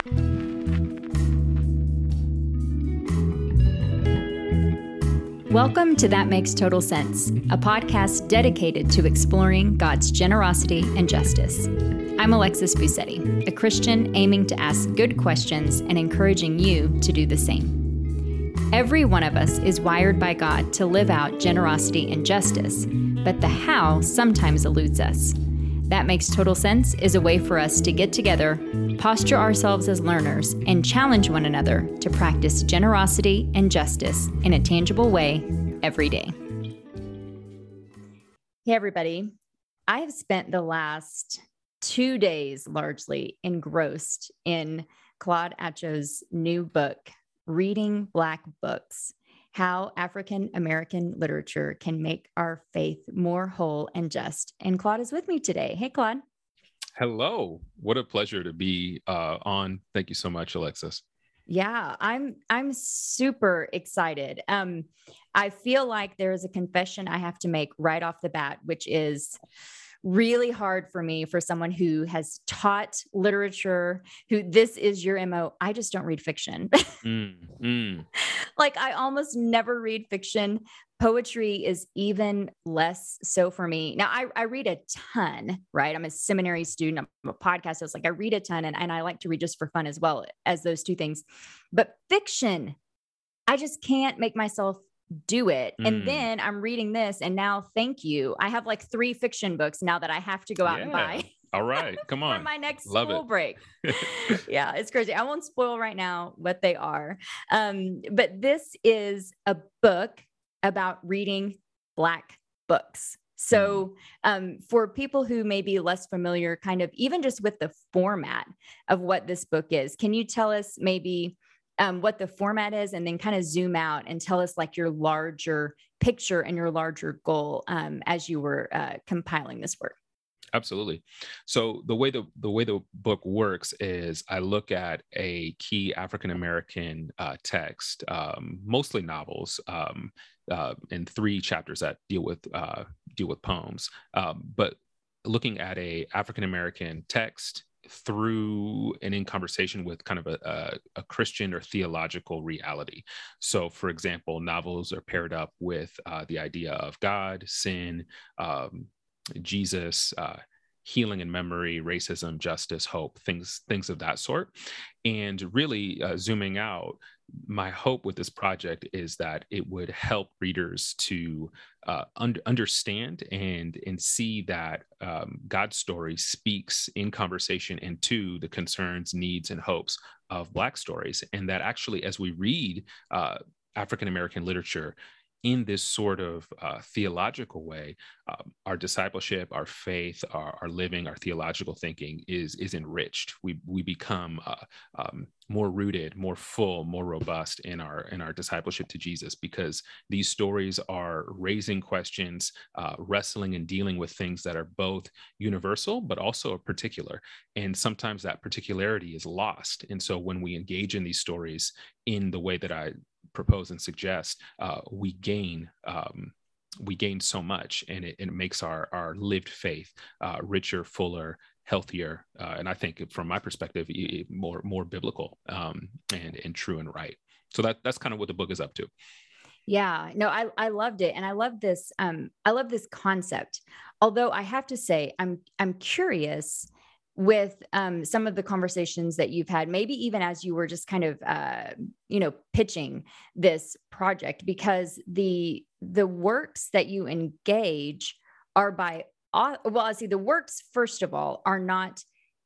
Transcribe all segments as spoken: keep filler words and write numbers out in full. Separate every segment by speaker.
Speaker 1: Welcome to That Makes Total Sense, a podcast dedicated to exploring God's generosity and justice. I'm Alexis Busetti, a Christian aiming to ask good questions and encouraging you to do the same. Every one of us is wired by God to live out generosity and justice, but the how sometimes eludes us. That Makes Total Sense is a way for us to get together, posture ourselves as learners, and challenge one another to practice generosity and justice in a tangible way every day. Hey, everybody. I have spent the last two days largely engrossed in Claude Atcho's new book, Reading Black Books: How African American Literature Can Make Our Faith More Whole and Just. And Claude is with me today. Hey, Claude.
Speaker 2: Hello. What a pleasure to be uh, on. Thank you so much, Alexis.
Speaker 1: Yeah, I'm I'm super excited. Um, I feel like there is a confession I have to make right off the bat, which is really hard for me, for someone who has taught literature, who this is your M O. I just don't read fiction.
Speaker 2: mm, mm.
Speaker 1: Like I almost never read fiction. Poetry is even less so for me. Now I, I read a ton, right? I'm a seminary student. I'm a podcast host. Like I read a ton and, and I like to read just for fun as well as those two things. But fiction, I just can't make myself do it. Mm. And then I'm reading this and now, thank you. I have like three fiction books now that I have to go out
Speaker 2: yeah.
Speaker 1: and buy.
Speaker 2: All right. Come on.
Speaker 1: For my next
Speaker 2: Love
Speaker 1: school
Speaker 2: it.
Speaker 1: break. Yeah, it's crazy. I won't spoil right now what they are. Um, but this is a book about reading Black books. So um, for people who may be less familiar, kind of even just with the format of what this book is, can you tell us maybe um, what the format is and then kind of zoom out and tell us like your larger picture and your larger goal um, as you were uh, compiling this work?
Speaker 2: Absolutely. So the way the the way the book works is I look at a key African American uh, text, um, mostly novels, um, uh, in three chapters that deal with uh, deal with poems. Um, but looking at a African American text through and in conversation with kind of a, a, a Christian or theological reality. So, for example, novels are paired up with uh, the idea of God, sin, um, Jesus, uh, healing and memory, racism, justice, hope, things, things of that sort. And really uh, zooming out, my hope with this project is that it would help readers to uh, un- understand and, and see that um, God's story speaks in conversation into the concerns, needs, and hopes of Black stories. And that actually, as we read uh, African American literature in this sort of uh, theological way, um, our discipleship, our faith, our, our living, our theological thinking is is enriched. We we become uh, um, more rooted, more full, more robust in our in our discipleship to Jesus, because these stories are raising questions, uh, wrestling and dealing with things that are both universal but also particular. And sometimes that particularity is lost. And so when we engage in these stories in the way that I propose and suggest, uh, we gain um, we gain so much, and it, it makes our our lived faith uh, richer, fuller, healthier, uh, and I think from my perspective, more more biblical um, and and true and right. So that that's kind of what the book is up to.
Speaker 1: Yeah, no, I I loved it, and I love this. Um, I love this concept. Although I have to say, I'm I'm curious with um, some of the conversations that you've had, maybe even as you were just kind of, uh, you know, pitching this project, because the the works that you engage are by, well, I see the works, first of all, are not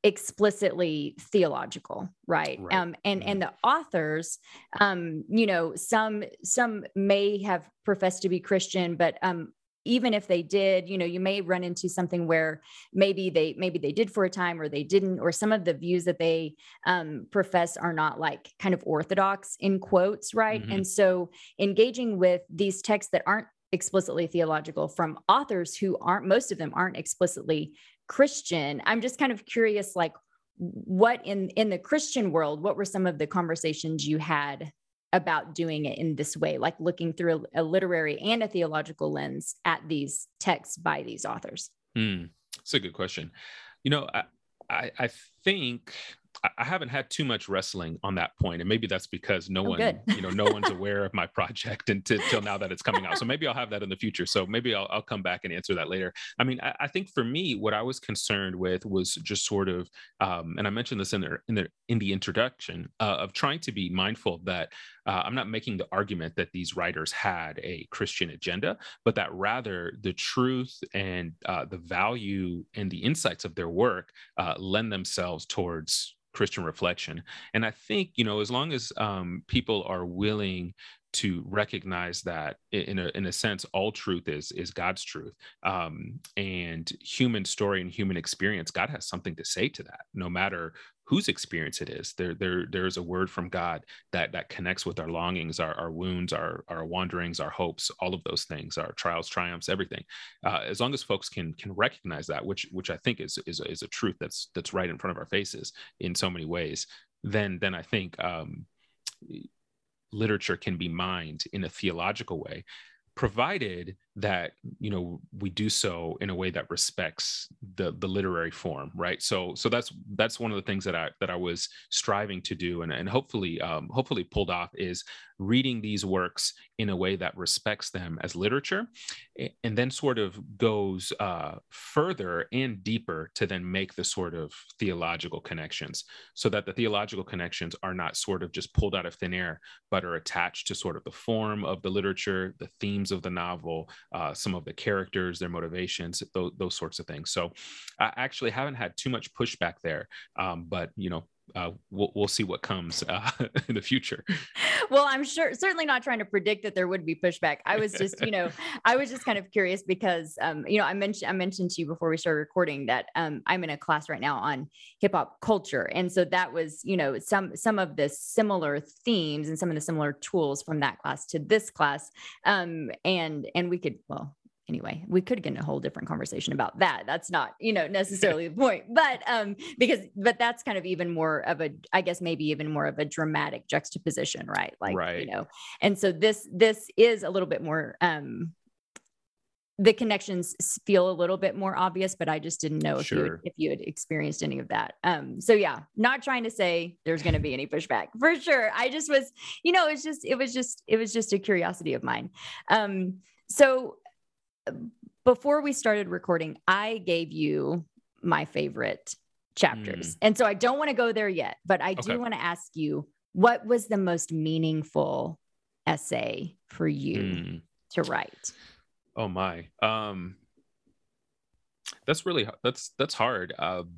Speaker 1: explicitly theological, right?
Speaker 2: Right.
Speaker 1: Um, and
Speaker 2: Mm-hmm.
Speaker 1: and the authors, um, you know, some some may have professed to be Christian, but um, even if they did, you know, you may run into something where maybe they maybe they did for a time or they didn't, or some of the views that they um, profess are not like kind of orthodox in quotes, right?
Speaker 2: Mm-hmm.
Speaker 1: And so engaging with these texts that aren't explicitly theological from authors who aren't, most of them aren't explicitly Christian. I'm just kind of curious, like what in, in the Christian world, what were some of the conversations you had about doing it in this way, like looking through a, a literary and a theological lens at these texts by these authors?
Speaker 2: Mm, that's a good question. You know, I, I, I think I, I haven't had too much wrestling on that point, and maybe that's because no
Speaker 1: Oh,
Speaker 2: one,
Speaker 1: good.
Speaker 2: you know, no one's aware of my project until, until now that it's coming out. So maybe I'll have that in the future. So maybe I'll, I'll come back and answer that later. I mean, I, I think for me, what I was concerned with was just sort of, um, and I mentioned this in the in the in the introduction, uh, of trying to be mindful that uh, I'm not making the argument that these writers had a Christian agenda, but that rather the truth and uh, the value and the insights of their work uh, lend themselves towards Christian reflection. And I think, you know, as long as um, people are willing to recognize that in a in a sense, all truth is is God's truth, um, and human story and human experience, God has something to say to that, no matter whose experience it is. There, there, there's a word from God that that connects with our longings, our, our wounds, our, our wanderings, our hopes, all of those things, our trials, triumphs, everything. Uh, as long as folks can can recognize that, which which I think is is is a truth that's that's right in front of our faces in so many ways, then then I think um, literature can be mined in a theological way, provided that, you know, we do so in a way that respects the the literary form, right? So so that's that's one of the things that I that I was striving to do, and and hopefully um, hopefully pulled off, is reading these works in a way that respects them as literature, and then sort of goes uh, further and deeper to then make the sort of theological connections, so that the theological connections are not sort of just pulled out of thin air, but are attached to sort of the form of the literature, the themes of the novel, uh, some of the characters, their motivations, those, those sorts of things. So I actually haven't had too much pushback there, um, but, you know, uh, we'll, we'll see what comes uh, in the future.
Speaker 1: Well, I'm sure, certainly not trying to predict that there would be pushback. I was just, you know, I was just kind of curious because, um, you know, I mentioned, I mentioned to you before we started recording that um, I'm in a class right now on hip hop culture. And so that was, you know, some, some of the similar themes and some of the similar tools from that class to this class. Um, and, and we could, well, anyway, we could get in a whole different conversation about that. That's not, you know, necessarily the point, but, um, because, but that's kind of even more of a, I guess, maybe even more of a dramatic juxtaposition, right? Like,
Speaker 2: right.
Speaker 1: you know, and so this, this is a little bit more, um, the connections feel a little bit more obvious, but I just didn't know if
Speaker 2: Sure.
Speaker 1: you, if you had experienced any of that. Um, so yeah, not trying to say there's going to be any pushback for sure. I just was, you know, it's just, it was just, it was just a curiosity of mine. Um, so before we started recording, I gave you my favorite chapters. Mm. And so I don't want to go there yet, but I do okay. want to ask you, what was the most meaningful essay for you mm. to write?
Speaker 2: Oh my, um, that's really, that's, that's hard. Um,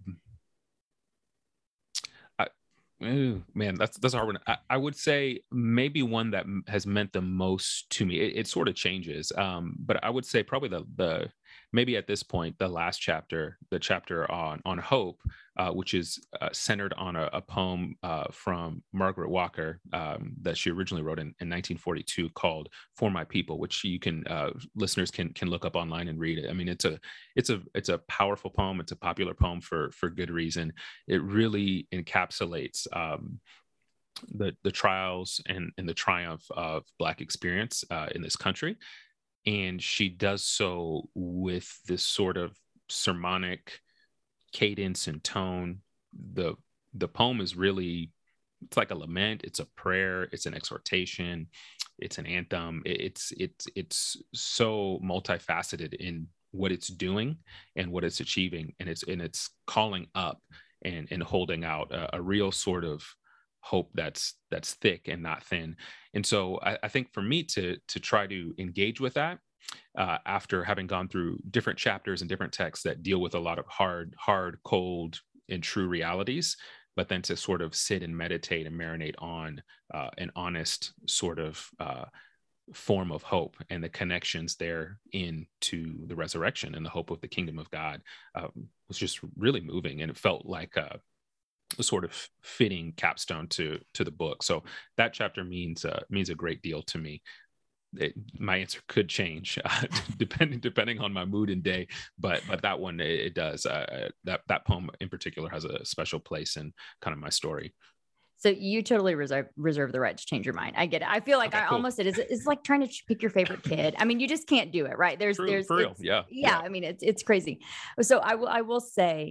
Speaker 2: Ooh, man, that's that's a hard one. I, I would say maybe one that m- has meant the most to me. It, it sort of changes, um, but I would say probably the the maybe at this point the last chapter, the chapter on on hope, uh, which is uh, centered on a, a poem uh, from Margaret Walker um, that she originally wrote in, in nineteen forty-two called "For My People," which you can uh, listeners can can look up online and read it. I mean, it's a it's a it's a powerful poem. It's a popular poem for for good reason. It really encapsulates Um, the the trials and, and the triumph of Black experience uh, in this country. And she does so with this sort of sermonic cadence and tone. The the poem is really, it's like a lament, it's a prayer, it's an exhortation, it's an anthem. It, it's it's it's so multifaceted in what it's doing and what it's achieving, and it's and it's calling up and and holding out a, a real sort of hope that's that's thick and not thin. And so I, I think for me to to try to engage with that uh, after having gone through different chapters and different texts that deal with a lot of hard, hard, cold, and true realities, but then to sort of sit and meditate and marinate on uh, an honest sort of uh, form of hope and the connections there into the resurrection and the hope of the kingdom of God um, was just really moving. And it felt like a, a sort of fitting capstone to to the book. So that chapter means uh, means a great deal to me. It, my answer could change uh, depending depending on my mood and day, but but that one it, it does. Uh, that that poem in particular has a special place in kind of my story.
Speaker 1: So you totally reserve reserve the right to change your mind. I get it. I feel like okay, I cool. almost it is it's like trying to pick your favorite kid. I mean, you just can't do it, right? There's
Speaker 2: True,
Speaker 1: there's
Speaker 2: for real. Yeah,
Speaker 1: yeah. I mean, it's it's crazy. So I will I will say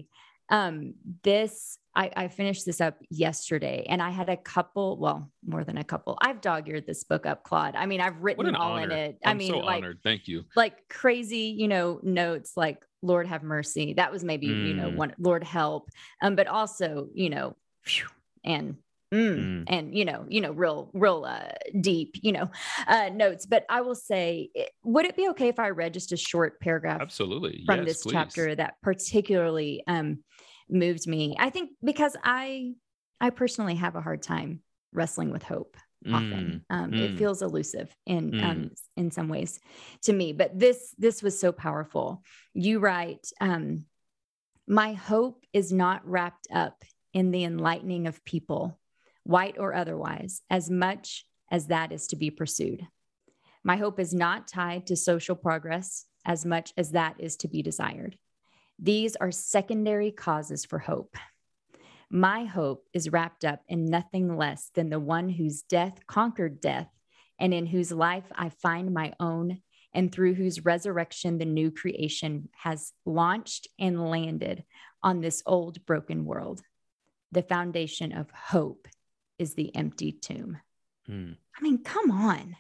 Speaker 1: Um, this, I, I finished this up yesterday, and I had a couple, well, more than a couple. I've dog-eared this book up, Claude. I mean, I've
Speaker 2: What
Speaker 1: written
Speaker 2: an
Speaker 1: all
Speaker 2: honor.
Speaker 1: in it.
Speaker 2: I'm
Speaker 1: I mean,
Speaker 2: so
Speaker 1: like,
Speaker 2: honored. Thank you.
Speaker 1: like crazy, you know, notes like Lord have mercy. That was maybe, you know,
Speaker 2: Mm,
Speaker 1: one, Lord help. Um, but also, you know, phew, and Mm,
Speaker 2: mm.
Speaker 1: and, you know, you know, real, real uh, deep, you know, uh, notes. But I will say, it- would it be okay if I read just a short paragraph
Speaker 2: Absolutely.
Speaker 1: from
Speaker 2: Yes,
Speaker 1: this
Speaker 2: please.
Speaker 1: chapter that particularly um, moved me? I think because I, I personally have a hard time wrestling with hope. Often,
Speaker 2: Mm,
Speaker 1: um, it
Speaker 2: mm,
Speaker 1: feels elusive in
Speaker 2: mm,
Speaker 1: um, in some ways to me. But this this was so powerful. You write, um, my hope is not wrapped up in the enlightening of people, white or otherwise, as much as that is to be pursued. My hope is not tied to social progress as much as that is to be desired. These are secondary causes for hope. My hope is wrapped up in nothing less than the one whose death conquered death, and in whose life I find my own, and through whose resurrection the new creation has launched and landed on this old broken world. The foundation of hope is the empty tomb.
Speaker 2: mm.
Speaker 1: I mean, come on.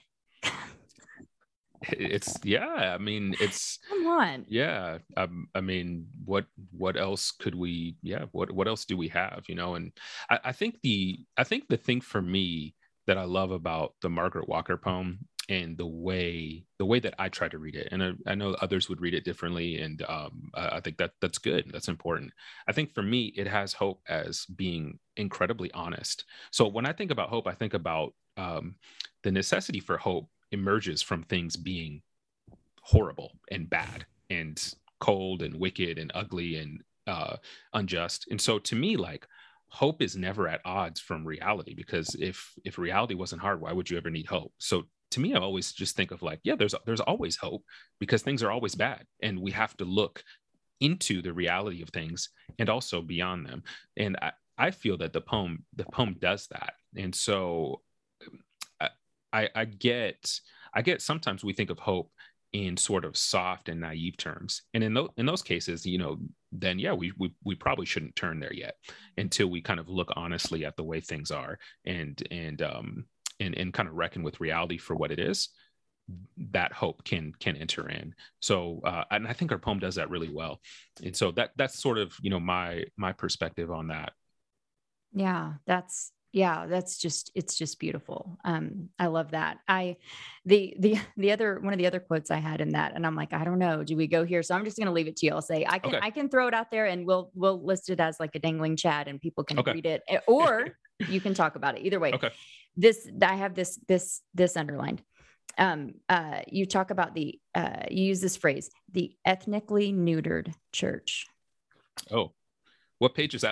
Speaker 2: It's yeah. I mean, it's
Speaker 1: Come on.
Speaker 2: yeah. Um, I mean, what what else could we? Yeah. What what else do we have? You know, and I, I think the I think the thing for me that I love about the Margaret Walker poem and the way the way that I try to read it, and I, I know others would read it differently, and um, I, I think that that's good. That's important. I think for me, it has hope as being incredibly honest. So when I think about hope, I think about um, the necessity for hope emerges from things being horrible and bad and cold and wicked and ugly and uh, unjust. And so to me, like hope is never at odds from reality, because if if reality wasn't hard, why would you ever need hope? So to me, I always just think of like, yeah, there's there's always hope because things are always bad, and we have to look into the reality of things and also beyond them. And I, I feel that the poem the poem does that. And so I, I, I get I get sometimes we think of hope in sort of soft and naive terms, and in those in those cases, you know, then yeah, we we we probably shouldn't turn there yet until we kind of look honestly at the way things are, and and um and and kind of reckon with reality for what it is. That hope can can enter in. So uh, and I think our poem does that really well, and so that that's sort of, you know, my my perspective on that.
Speaker 1: Yeah, that's yeah, that's just it's just beautiful. Um, I love that. I the the the other one of the other quotes I had in that, and I'm like, I don't know, do we go here? So I'm just gonna leave it to you. I'll say I can
Speaker 2: Okay.
Speaker 1: I can throw it out there, and we'll we'll list it as like a dangling chat, and people can
Speaker 2: Okay.
Speaker 1: read it, eh, or you can talk about it. Either way.
Speaker 2: Okay.
Speaker 1: This I have this this this underlined. Um, uh, you talk about the uh, you use this phrase, the ethnically neutered church.
Speaker 2: Oh, what page is that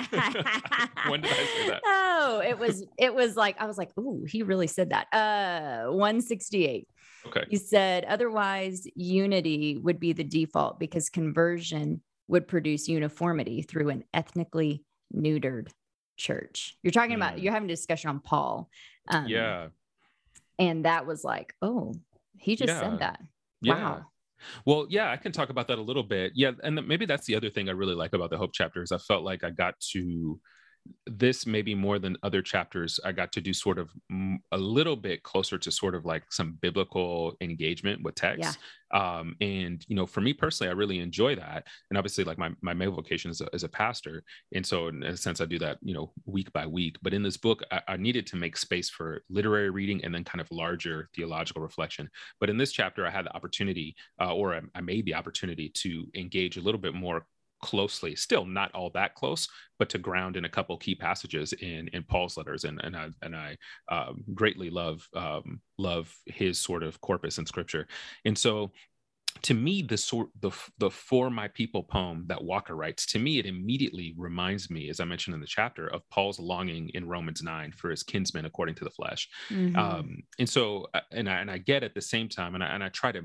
Speaker 2: on? When did I say that?
Speaker 1: Oh, it was, it was like, I was like, ooh, he really said that. Uh, one sixty-eight.
Speaker 2: Okay.
Speaker 1: He said, otherwise unity would be the default because conversion would produce uniformity through an ethnically neutered church. You're talking about,
Speaker 2: Mm.
Speaker 1: you're having a discussion on Paul. Um,
Speaker 2: Yeah.
Speaker 1: And that was like, oh, he just
Speaker 2: Yeah.
Speaker 1: said that.
Speaker 2: Yeah.
Speaker 1: Wow.
Speaker 2: Well, yeah, I can talk about that a little bit. Yeah, and th- maybe that's the other thing I really like about the Hope chapters. I felt like I got to this maybe more than other chapters. I got to do sort of mm, a little bit closer to sort of like some biblical engagement with text. Um, and you know, for me personally, I really enjoy that. And obviously, like my my main vocation is a, is a pastor, and so in a sense, I do that, you know, week by week. But in this book, I, I needed to make space for literary reading and then kind of larger theological reflection. But in this chapter, I had the opportunity, uh, or I, I made the opportunity to engage a little bit more closely, still not all that close, but to ground in a couple key passages in in Paul's letters, and and I and I um, greatly love um, love his sort of corpus in Scripture, and so. To me, the sort the the For My People poem that Walker writes, to me, it immediately reminds me, as I mentioned in the chapter, of Paul's longing in Romans nine for his kinsmen according to the flesh.
Speaker 1: Mm-hmm.
Speaker 2: Um, and so, and I and I get at the same time, and I and I try to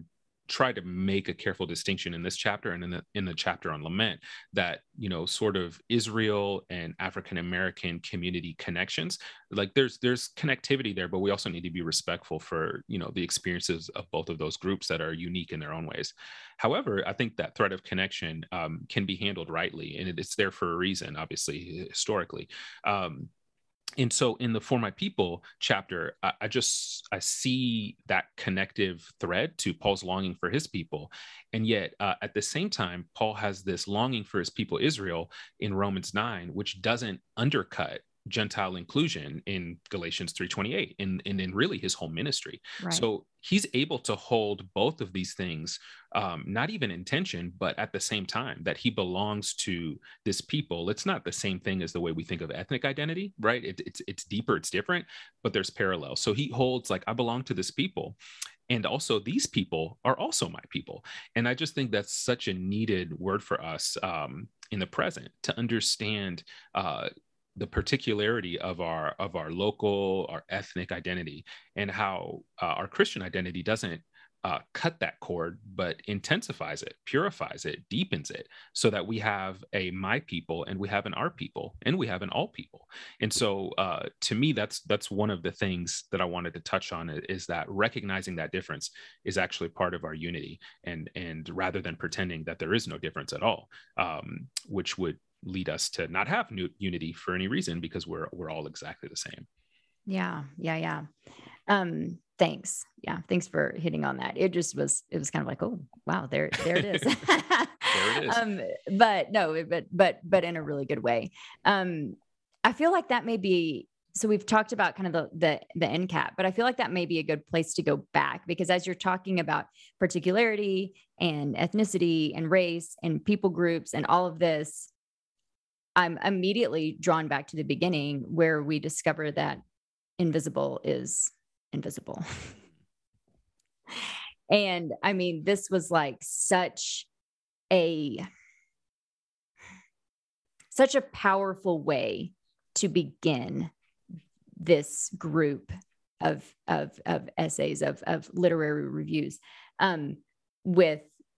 Speaker 2: try to make a careful distinction in this chapter and in the in the chapter on lament, that, you know, sort of Israel and African American community connections, like there's there's connectivity there, but we also need to be respectful for, you know, the experiences of both of those groups that are unique in their own ways. However, I think that thread of connection um, can be handled rightly, and it, it's there for a reason, obviously, historically. Um, And so in the For My People chapter, I, I just, I see that connective thread to Paul's longing for his people. And yet uh, at the same time, Paul has this longing for his people, Israel, in Romans nine, which doesn't undercut Gentile inclusion in Galatians three twenty-eight and, and in really his whole ministry.
Speaker 1: Right.
Speaker 2: So he's able to hold both of these things, um, not even in tension, but at the same time, that he belongs to this people. It's not the same thing as the way we think of ethnic identity, right? It, it's it's deeper, it's different, but there's parallels. So he holds like, I belong to this people. And also these people are also my people. And I just think that's such a needed word for us um, in the present, to understand uh, the particularity of our of our local, our ethnic identity, and how uh, our Christian identity doesn't uh, cut that cord, but intensifies it, purifies it, deepens it, so that we have a my people, and we have an our people, and we have an all people. And so uh, to me, that's that's one of the things that I wanted to touch on, is that recognizing that difference is actually part of our unity, and and rather than pretending that there is no difference at all, um, which would lead us to not have new unity for any reason, because we're we're all exactly the same.
Speaker 1: Yeah, yeah, yeah. Um, thanks. Yeah, thanks for hitting on that. It just was, it was kind of like, oh, wow, there, there it is.
Speaker 2: There it is.
Speaker 1: Um, but no, but but but in a really good way. Um, I feel like that may be. So we've talked about kind of the the the end cap, but I feel like that may be a good place to go back, because as you're talking about particularity and ethnicity and race and people groups and all of this, I'm immediately drawn back to the beginning, where we discover that invisible is invisible. And I mean, this was like such a, such a powerful way to begin this group of, of, of essays, of, of literary reviews, um, with,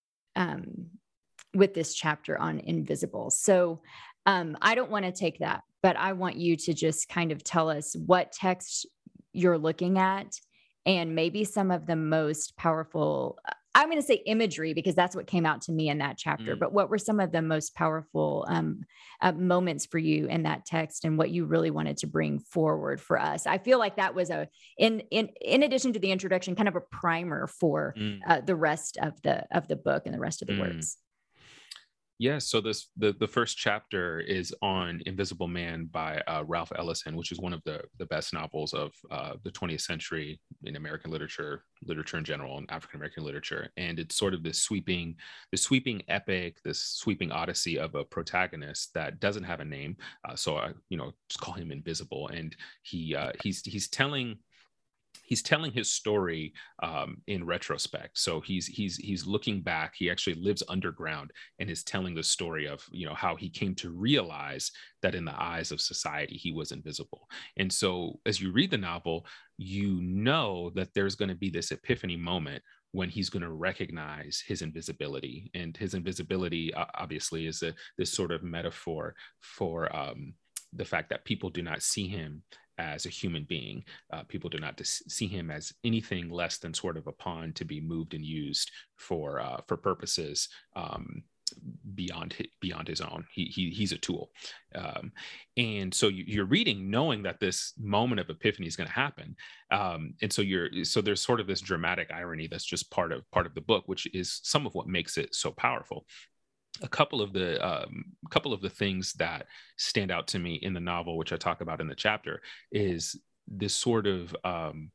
Speaker 1: um, with this chapter on invisible. So, Um, I don't want to take that, but I want you to just kind of tell us what text you're looking at, and maybe some of the most powerful, I'm going to say imagery, because that's what came out to me in that chapter,
Speaker 2: Mm.
Speaker 1: but what were some of the most powerful um, uh, moments for you in that text, and what you really wanted to bring forward for us? I feel like that was a, in, in, in addition to the introduction, kind of a primer for
Speaker 2: Mm.
Speaker 1: uh, the rest of the, of the book and the rest of the
Speaker 2: Mm.
Speaker 1: works.
Speaker 2: Yeah, so this the the first chapter is on Invisible Man by uh, Ralph Ellison, which is one of the the best novels of uh, the twentieth century in American literature, literature in general, and African American literature. And it's sort of this sweeping, this sweeping epic, this sweeping odyssey of a protagonist that doesn't have a name. Uh, so I, you know, just call him Invisible, and he uh, he's he's telling. He's telling his story um, in retrospect. So he's he's he's looking back. He actually lives underground and is telling the story of, you know, how he came to realize that in the eyes of society he was invisible. And so as you read the novel, you know that there's going to be this epiphany moment when he's going to recognize his invisibility. And his invisibility uh, obviously is a, this sort of metaphor for um, the fact that people do not see him as a human being. Uh, people do not see him as anything less than sort of a pawn to be moved and used for uh, for purposes um, beyond his, beyond his own. He, he he's a tool, um, and so you, you're reading knowing that this moment of epiphany is going to happen, um, and so you're so there's sort of this dramatic irony that's just part of part of the book, which is some of what makes it so powerful. A couple of the um, couple of the things that stand out to me in the novel, which I talk about in the chapter, is this sort of um,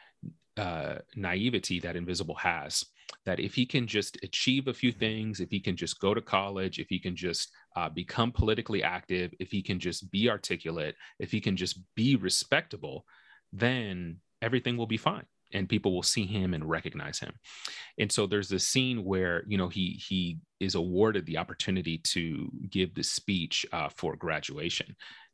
Speaker 2: uh, naivety that Invisible has. That if he can just achieve a few things, if he can just go to college, if he can just uh, become politically active, if he can just be articulate, if he can just be respectable, then everything will be fine. And people will see him and recognize him. And so there's this scene where, you know, he he is awarded the opportunity to give the speech uh, for graduation.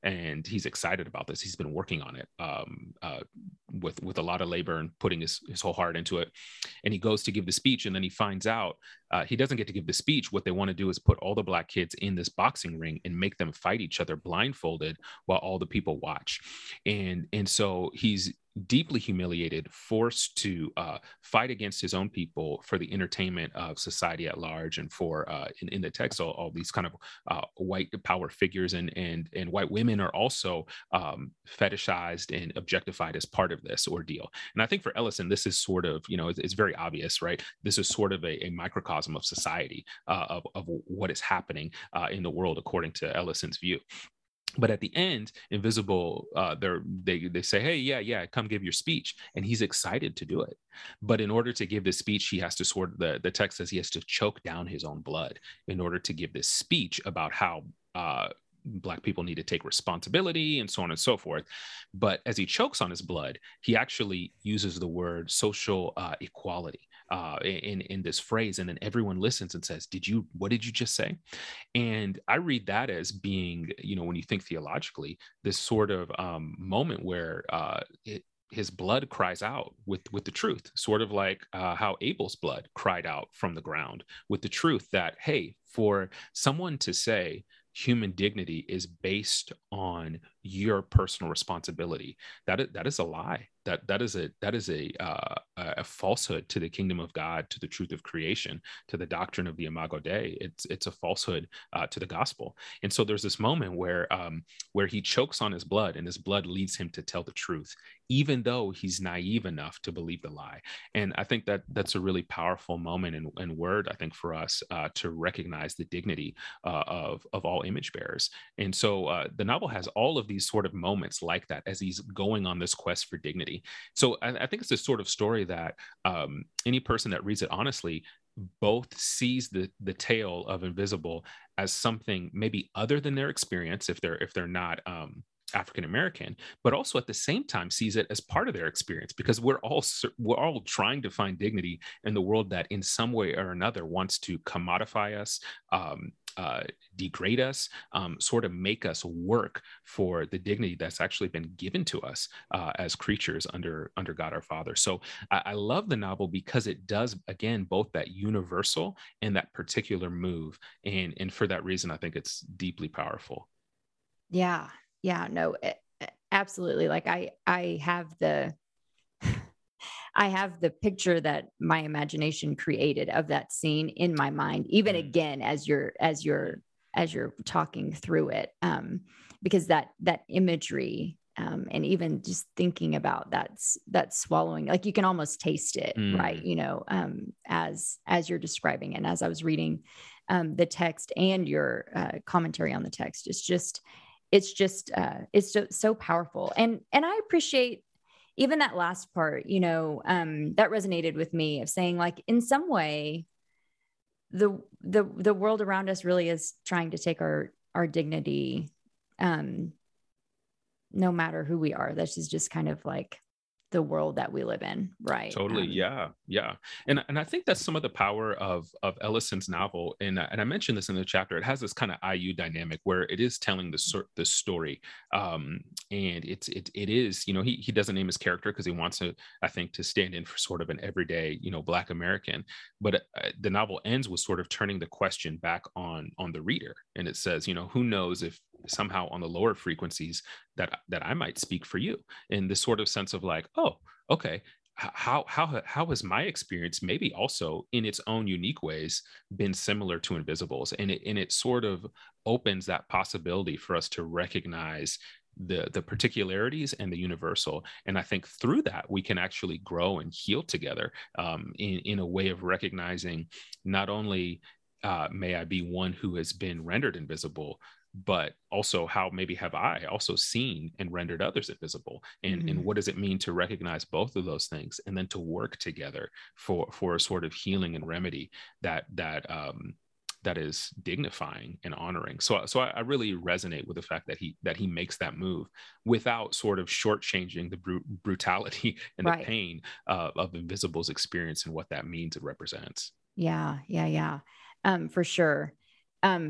Speaker 2: and he's excited about this. He's been working on it um, uh, with with a lot of labor and putting his, his whole heart into it. And he goes to give the speech, and then he finds out uh, he doesn't get to give the speech. What they want to do is put all the Black kids in this boxing ring and make them fight each other blindfolded while all the people watch. And and so he's deeply humiliated, forced to uh, fight against his own people for the entertainment of society at large, and for uh, in, in the text, all, all these kind of uh, white power figures and and and white women are also um, fetishized and objectified as part of this ordeal. And I think for Ellison, this is sort of, you know, it's, it's very obvious, right? This is sort of a, a microcosm of society, uh, of, of what is happening uh, in the world, according to Ellison's view. But at the end, Invisible, uh, they they say, hey, yeah, yeah, come give your speech. And he's excited to do it. But in order to give this speech, he has to sort of, the, the text says he has to choke down his own blood in order to give this speech about how uh, Black people need to take responsibility and so on and so forth. But as he chokes on his blood, he actually uses the word social uh, equality uh, in, in this phrase. And then everyone listens and says, did you, what did you just say? And I read that as being, you know, when you think theologically, this sort of um, moment where uh, it, his blood cries out with, with the truth, sort of like uh, how Abel's blood cried out from the ground with the truth that, hey, for someone to say human dignity is based on your personal responsibility, that is, that is a lie. That that is a that is a uh, a falsehood to the kingdom of God, to the truth of creation, to the doctrine of the Imago Dei. It's it's a falsehood uh, to the gospel. And so there's this moment where um, where he chokes on his blood, and his blood leads him to tell the truth, even though he's naive enough to believe the lie. And I think that that's a really powerful moment and, and word, I think, for us uh, to recognize the dignity uh, of of all image bearers. And so uh, the novel has all of these sort of moments like that as he's going on this quest for dignity. So I, I think it's a sort of story that um, any person that reads it honestly both sees the the tale of Invisible as something maybe other than their experience, if they're if they're not um, African American, but also at the same time sees it as part of their experience, because we're all we're all trying to find dignity in the world that in some way or another wants to commodify us, um, uh, degrade us, um, sort of make us work for the dignity that's actually been given to us uh, as creatures under under God our Father. So I, I love the novel because it does, again, both that universal and that particular move, and and for that reason, I think it's deeply powerful.
Speaker 1: Yeah. Yeah, no, absolutely. Like I, I have the, I have the picture that my imagination created of that scene in my mind, even mm-hmm. again, as you're, as you're, as you're talking through it, um, because that, that imagery, um, and even just thinking about that's, that swallowing, like you can almost taste it, mm. right. You know, um, as, as you're describing it. And as I was reading, um, the text and your, uh, commentary on the text, it's just, It's just, uh, it's so, so powerful. And, and I appreciate even that last part, you know, um, that resonated with me of saying, like, in some way, the, the, the world around us really is trying to take our, our dignity, um, no matter who we are. This is just kind of like the world that we live in. Right.
Speaker 2: Totally. Um, yeah. Yeah. And, and I think that's some of the power of, of Ellison's novel. And, and I mentioned this in the chapter, it has this kind of I U dynamic where it is telling the, the story. Um, and it's, it, it is, you know, he, he doesn't name his character because he wants to, I think, to stand in for sort of an everyday, you know, Black American, but uh, the novel ends with sort of turning the question back on, on the reader. And it says, you know, who knows if somehow on the lower frequencies that, that I might speak for you, in this sort of sense of like, oh, okay, how how how has my experience maybe also in its own unique ways been similar to Invisible's? And it and it sort of opens that possibility for us to recognize the the particularities and the universal. And I think through that we can actually grow and heal together um, in in a way of recognizing not only uh, may I be one who has been rendered invisible, but also how maybe have I also seen and rendered others invisible, and, mm-hmm. and what does it mean to recognize both of those things and then to work together for for a sort of healing and remedy that that um, that is dignifying and honoring. So so I, I really resonate with the fact that he that he makes that move without sort of shortchanging the br- brutality and right. the pain uh, of Invisible's experience and what that means and represents.
Speaker 1: Yeah, yeah, yeah, um, for sure. Um,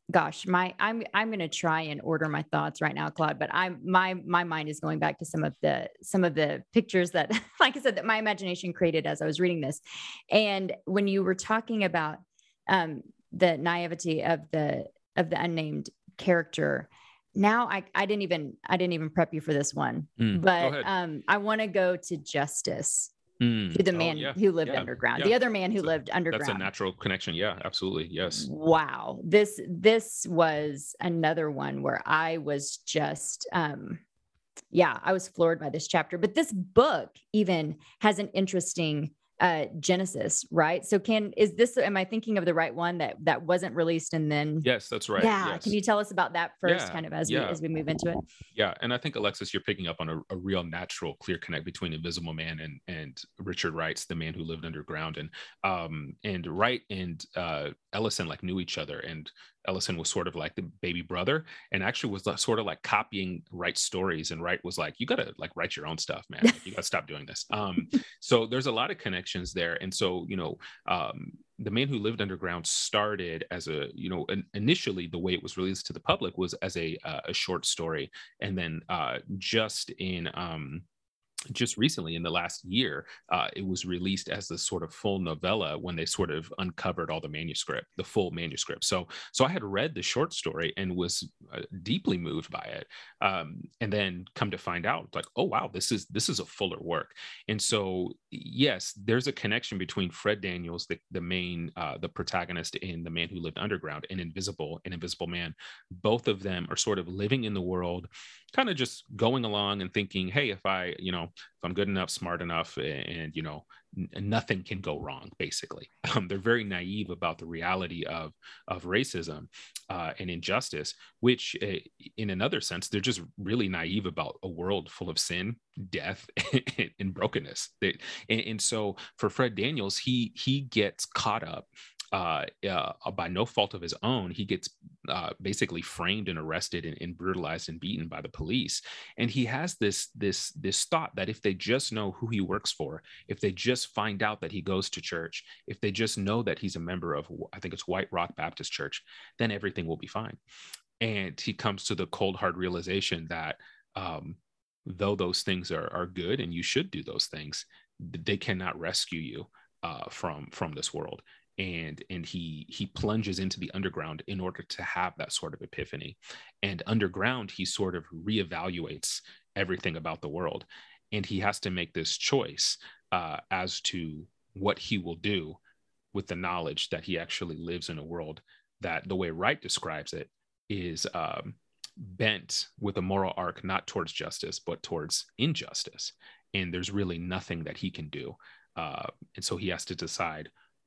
Speaker 1: Gosh, my I'm I'm going to try and order my thoughts right now, Claude. But I'm my my mind is going back to some of the some of the pictures that, like I said, that my imagination created as I was reading this. And when you were talking about um, the naivety of the of the unnamed character, now I I didn't even I didn't even prep you for this one,
Speaker 2: Mm, go
Speaker 1: but
Speaker 2: ahead.
Speaker 1: um, I want to go to Justice,
Speaker 2: Mm.
Speaker 1: to the
Speaker 2: Oh,
Speaker 1: man
Speaker 2: yeah.
Speaker 1: who lived
Speaker 2: Yeah.
Speaker 1: underground,
Speaker 2: Yeah.
Speaker 1: the other man who
Speaker 2: That's a,
Speaker 1: lived
Speaker 2: that's a
Speaker 1: underground.
Speaker 2: natural connection. Yeah, absolutely. Yes.
Speaker 1: Wow. This this was another one where I was just um yeah, I was floored by this chapter. But this book even has an interesting uh Genesis, right? So can is this am I thinking of the right one that that wasn't released and then
Speaker 2: Yes, that's right.
Speaker 1: yeah, can
Speaker 2: Yes.
Speaker 1: you tell us about that first
Speaker 2: Yeah.
Speaker 1: kind of as we
Speaker 2: Yeah.
Speaker 1: as we move into it?
Speaker 2: Yeah, and I think Alexis, you're picking up on a, a real natural, clear connect between Invisible Man and and Richard Wright's The Man Who Lived Underground, and um and Wright and uh, Ellison like knew each other, and Ellison was sort of like the baby brother, and actually was like, sort of like copying Wright's stories, and Wright was like, "You gotta like write your own stuff, man. Like, you gotta stop doing this." Um, so there's a lot of connections there, and so you know. Um, The Man Who Lived Underground started as a, you know, in, initially the way it was released to the public was as a uh, a short story, and then uh, just in um, just recently in the last year, uh, it was released as the sort of full novella when they sort of uncovered all the manuscript, the full manuscript. So, so I had read the short story and was uh, deeply moved by it, um, and then come to find out, like, oh wow, this is this is a fuller work. And so, yes, there's a connection between Fred Daniels, the the main, uh, the protagonist in The Man Who Lived Underground, and Invisible, and Invisible Man. Both of them are sort of living in the world, kind of just going along and thinking, hey, if I, you know, if I'm good enough, smart enough, and, you know, n- nothing can go wrong, basically. Um, they're very naive about the reality of, of racism uh, and injustice, which uh, in another sense, they're just really naive about a world full of sin, death, and, and brokenness. They, and, and so for Fred Daniels, he he gets caught up uh, uh, by no fault of his own. He gets uh, basically framed and arrested and, and brutalized and beaten by the police. And he has this this this thought that if they just know who he works for, if they just find out that he goes to church, if they just know that he's a member of, I think it's White Rock Baptist Church, then everything will be fine. And he comes to the cold hard realization that um, though those things are are good and you should do those things, they cannot rescue you uh, from from this world. And and he he plunges into the underground in order to have that sort of epiphany. And underground, he sort of reevaluates everything about the world, and he has to make this choice uh, as to what he will do with the knowledge that he actually lives in a world that, the way Wright describes it, is um, bent with a moral arc not towards justice but towards injustice. And there's really nothing that he can do, uh, and so he has to decide,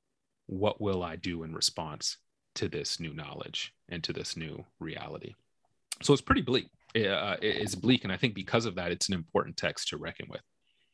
Speaker 2: what will I do in response to this new knowledge and to this new reality? So it's pretty bleak. Uh, it's bleak, and I think because of that, it's an important text to reckon with.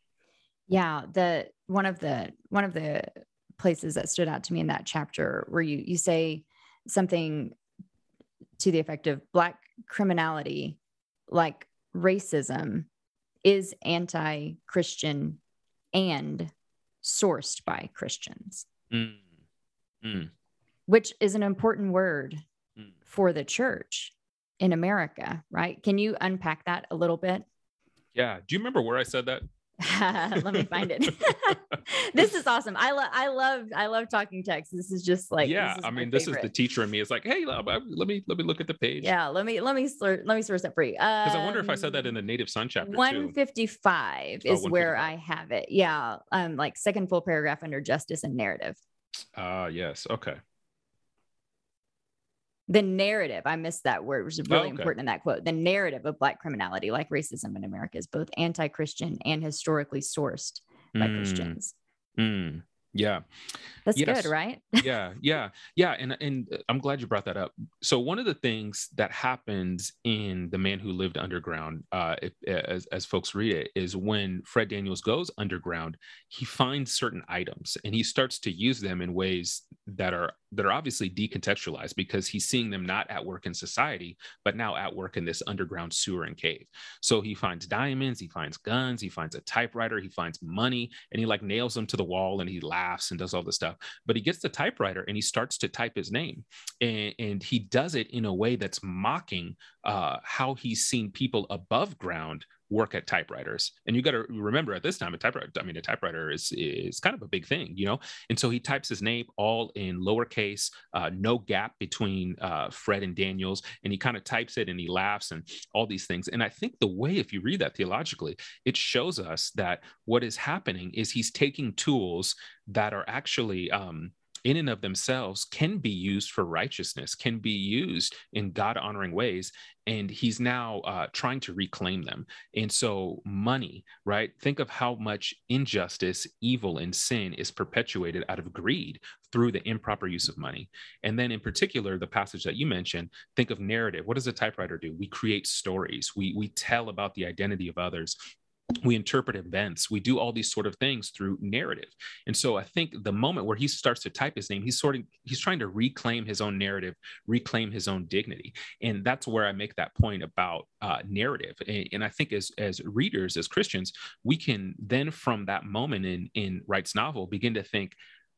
Speaker 1: Yeah, the one of the one of the places that stood out to me in that chapter where you you say something to the effect of Black criminality, like racism, is anti-Christian and sourced by Christians.
Speaker 2: Mm. Mm.
Speaker 1: Which is an important word
Speaker 2: mm.
Speaker 1: for the church in America, right? Can you unpack that a little bit?
Speaker 2: Yeah. Do you remember where I said that?
Speaker 1: Let me find it. This is awesome. I love, I love, I love talking text. This is just like,
Speaker 2: yeah. I mean, this
Speaker 1: favorite.
Speaker 2: is the teacher in me. It's like, hey, let me, let me look at the page.
Speaker 1: Yeah. Let me, let me, let me source that for you.
Speaker 2: Because
Speaker 1: Um,
Speaker 2: I wonder if I said that in the Native Son chapter
Speaker 1: one fifty-five
Speaker 2: too.
Speaker 1: is
Speaker 2: oh,
Speaker 1: where I have it. Yeah. Um, like second full paragraph under justice and narrative.
Speaker 2: Ah, uh, yes. Okay.
Speaker 1: The narrative, I missed that word, which is really
Speaker 2: oh, okay.
Speaker 1: important in that quote. The narrative of Black criminality, like racism in America, is both anti-Christian and historically sourced by
Speaker 2: mm.
Speaker 1: Christians.
Speaker 2: Mm. Yeah.
Speaker 1: That's
Speaker 2: yes.
Speaker 1: good, right?
Speaker 2: yeah, yeah, yeah. And and I'm glad you brought that up. So one of the things that happens in The Man Who Lived Underground, uh, if, as, as folks read it, is when Fred Daniels goes underground, he finds certain items and he starts to use them in ways that are that are obviously decontextualized because he's seeing them not at work in society, but now at work in this underground sewer and cave. So he finds diamonds, he finds guns, he finds a typewriter, he finds money, and he like nails them to the wall and he laughs and does all this stuff. But he gets the typewriter and he starts to type his name. And, and he does it in a way that's mocking uh, how he's seen people above ground work at typewriters. And you got to remember at this time, a typewriter, I mean, a typewriter is, is kind of a big thing, you know? And so he types his name all in lowercase, uh, no gap between uh, Fred and Daniels. And he kind of types it and he laughs and all these things. And I think the way, if you read that theologically, it shows us that what is happening is he's taking tools that are actually, um, in and of themselves can be used for righteousness, can be used in God-honoring ways. And he's now uh, trying to reclaim them. And so money, right? Think of how much injustice, evil, and sin is perpetuated out of greed through the improper use of money. And then in particular, the passage that you mentioned, think of narrative. What does a typewriter do? We create stories. We, we tell about the identity of others. We interpret events. We do all these sort of things through narrative. And so I think the moment where he starts to type his name, he's sort of, he's trying to reclaim his own narrative, reclaim his own dignity. And that's where I make that point about uh, narrative. And, and I think as, as readers, as Christians, we can then from that moment in, in Wright's novel, begin to think,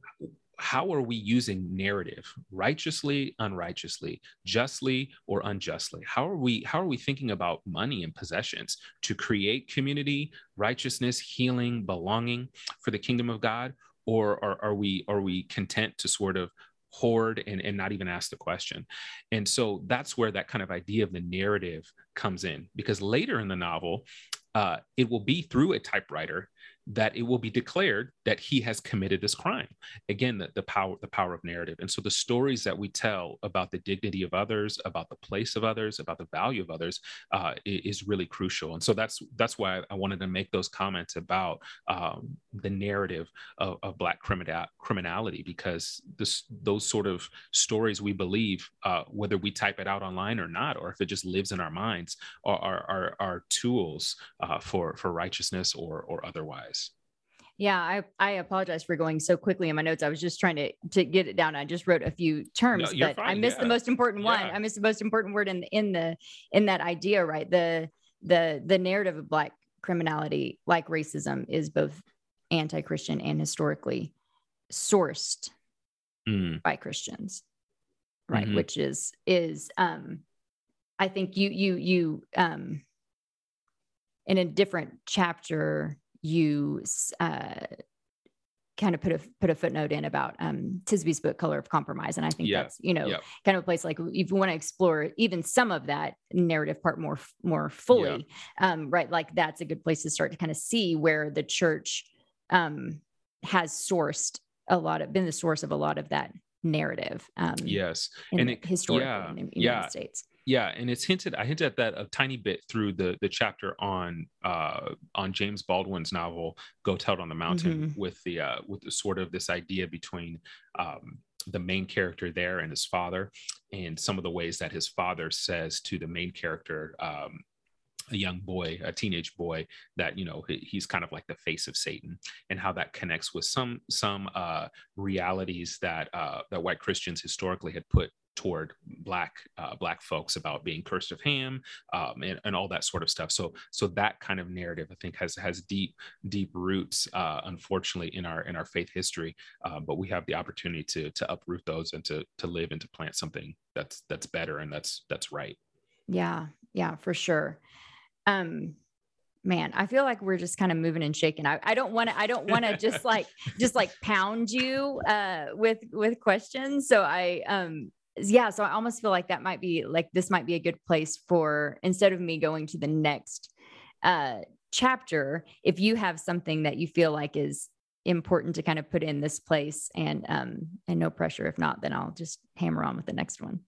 Speaker 2: how are we using narrative righteously, unrighteously, justly or unjustly? How are we, how are we thinking about money and possessions to create community, righteousness, healing, belonging for the kingdom of God? Or are, are we, are we content to sort of hoard and, and not even ask the question? And so that's where that kind of idea of the narrative comes in, because later in the novel, uh, it will be through a typewriter that it will be declared that he has committed this crime. Again, the, the power, the power of narrative. And so the stories that we tell about the dignity of others, about the place of others, about the value of others, uh, is really crucial. And so that's that's why I wanted to make those comments about um, the narrative of, of Black criminal, criminality, because this, those sort of stories we believe, uh, whether we type it out online or not, or if it just lives in our minds, are are, are, are tools uh, for for righteousness or or otherwise.
Speaker 3: Yeah, I, I apologize for going so quickly in my notes. I was just trying to to get it down. I just wrote a few terms,
Speaker 2: no,
Speaker 3: but
Speaker 2: fine.
Speaker 3: I missed
Speaker 2: yeah.
Speaker 3: the most important one.
Speaker 2: Yeah.
Speaker 3: I missed the most important word in in the in that idea, right? The the the narrative of Black criminality, like racism, is both anti-Christian and historically sourced
Speaker 2: mm.
Speaker 3: by Christians, right?
Speaker 2: Mm-hmm.
Speaker 3: Which is is um, I think you you you um, in a different chapter, you uh, kind of put a put a footnote in about um, Tisby's book, Color of Compromise. And I think
Speaker 2: yeah.
Speaker 3: that's, you know,
Speaker 2: yeah.
Speaker 3: kind of a place like if you want to explore even some of that narrative part more, more fully, yeah. um, right? Like that's a good place to start to kind of see where the church um, has sourced a lot of, been the source of a lot of that narrative. Um,
Speaker 2: yes.
Speaker 3: In,
Speaker 2: and it,
Speaker 3: historically
Speaker 2: yeah,
Speaker 3: in the United
Speaker 2: yeah.
Speaker 3: States.
Speaker 2: Yeah, and it's hinted. I hinted at that a tiny bit through the the chapter on uh, on James Baldwin's novel "Go Tell It on the Mountain," mm-hmm. with the uh, with the sort of this idea between um, the main character there and his father, and some of the ways that his father says to the main character, um, a young boy, a teenage boy, that you know he, he's kind of like the face of Satan, and how that connects with some some uh, realities that uh, that white Christians historically had put toward black uh, black folks about being cursed of Ham, um, and, and all that sort of stuff. So so that kind of narrative, I think, has has deep deep roots, uh, unfortunately, in our in our faith history. Uh, but we have the opportunity to to uproot those and to to live and to plant something that's that's better and that's that's right.
Speaker 3: Yeah, yeah, for sure. Um, man, I feel like we're just kind of moving and shaking. I, I don't want to, I don't want to just like, just like pound you, uh, with, with questions. So I, um, yeah, so I almost feel like that might be like, this might be a good place for, instead of me going to the next, uh, chapter, if you have something that you feel like is important to kind of put in this place, and, um, and no pressure. If not, then I'll just hammer on with the next one.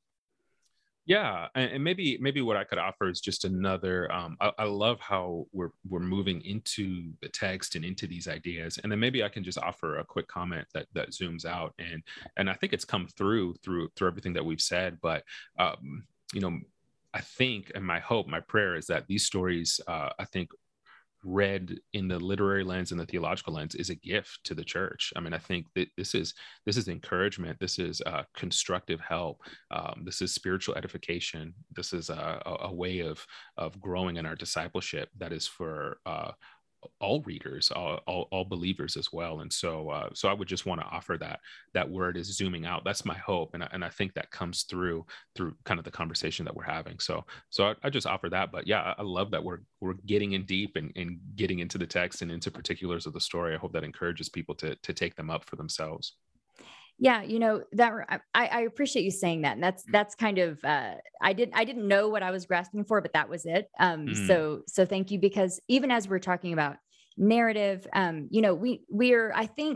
Speaker 2: Yeah, and maybe maybe what I could offer is just another. Um, I, I love how we're we're moving into the text and into these ideas, and then maybe I can just offer a quick comment that that zooms out, and and I think it's come through through through everything that we've said. But um, you know, I think, and my hope, my prayer is that these stories, uh, I think, read in the literary lens and the theological lens is a gift to the church. I mean, I think that this is this is encouragement. This is uh, constructive help. Um, this is spiritual edification. This is a, a, a way of of growing in our discipleship that is for uh, all readers, all, all, all believers as well. And so, uh, so I would just want to offer that, that word is zooming out. That's my hope. And I, and I think that comes through, through kind of the conversation that we're having. So, so I, I just offer that, but yeah, I, I love that we're, we're getting in deep and, and getting into the text and into particulars of the story. I hope that encourages people to, to take them up for themselves.
Speaker 3: Yeah, you know, that I, I appreciate you saying that. And that's that's kind of uh I didn't I didn't know what I was grasping for, but that was it. Um mm. so so thank you, because even as we're talking about narrative, um, you know, we we're I think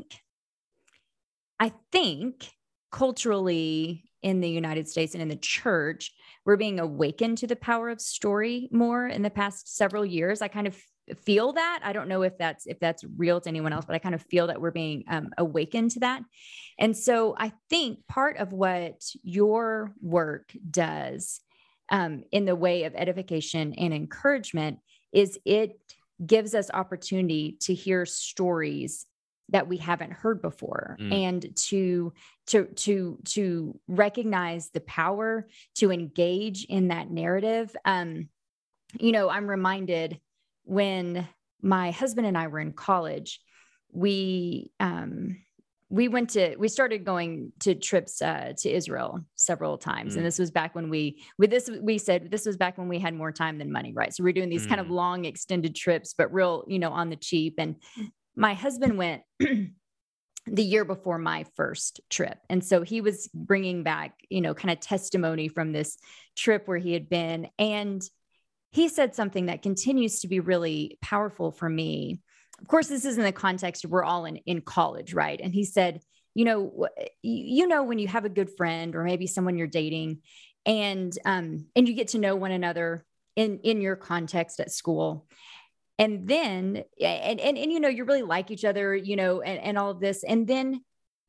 Speaker 3: I think culturally in the United States and in the church, we're being awakened to the power of story more in the past several years. I kind of feel that. I don't know if that's, if that's real to anyone else, but I kind of feel that we're being um, awakened to that. And so I think part of what your work does um, in the way of edification and encouragement is it gives us opportunity to hear stories that we haven't heard before, mm. and to, to, to, to recognize the power to engage in that narrative. Um, you know, I'm reminded when my husband and I were in college, we, um, we went to, we started going to trips, uh, to Israel several times. Mm. And this was back when we, with this, we said, this was back when we had more time than money. Right. So we're doing these mm. kind of long extended trips, but real, you know, on the cheap. And my husband went the year before my first trip. And so he was bringing back, you know, kind of testimony from this trip where he had been. And he said something that continues to be really powerful for me. Of course, this is in the context of we're all in, in college, right? And he said, you know, you know, when you have a good friend or maybe someone you're dating and, um, and you get to know one another in, in your context at school. And then, and, and, and, you know, you really like each other, you know, and, and all of this. And then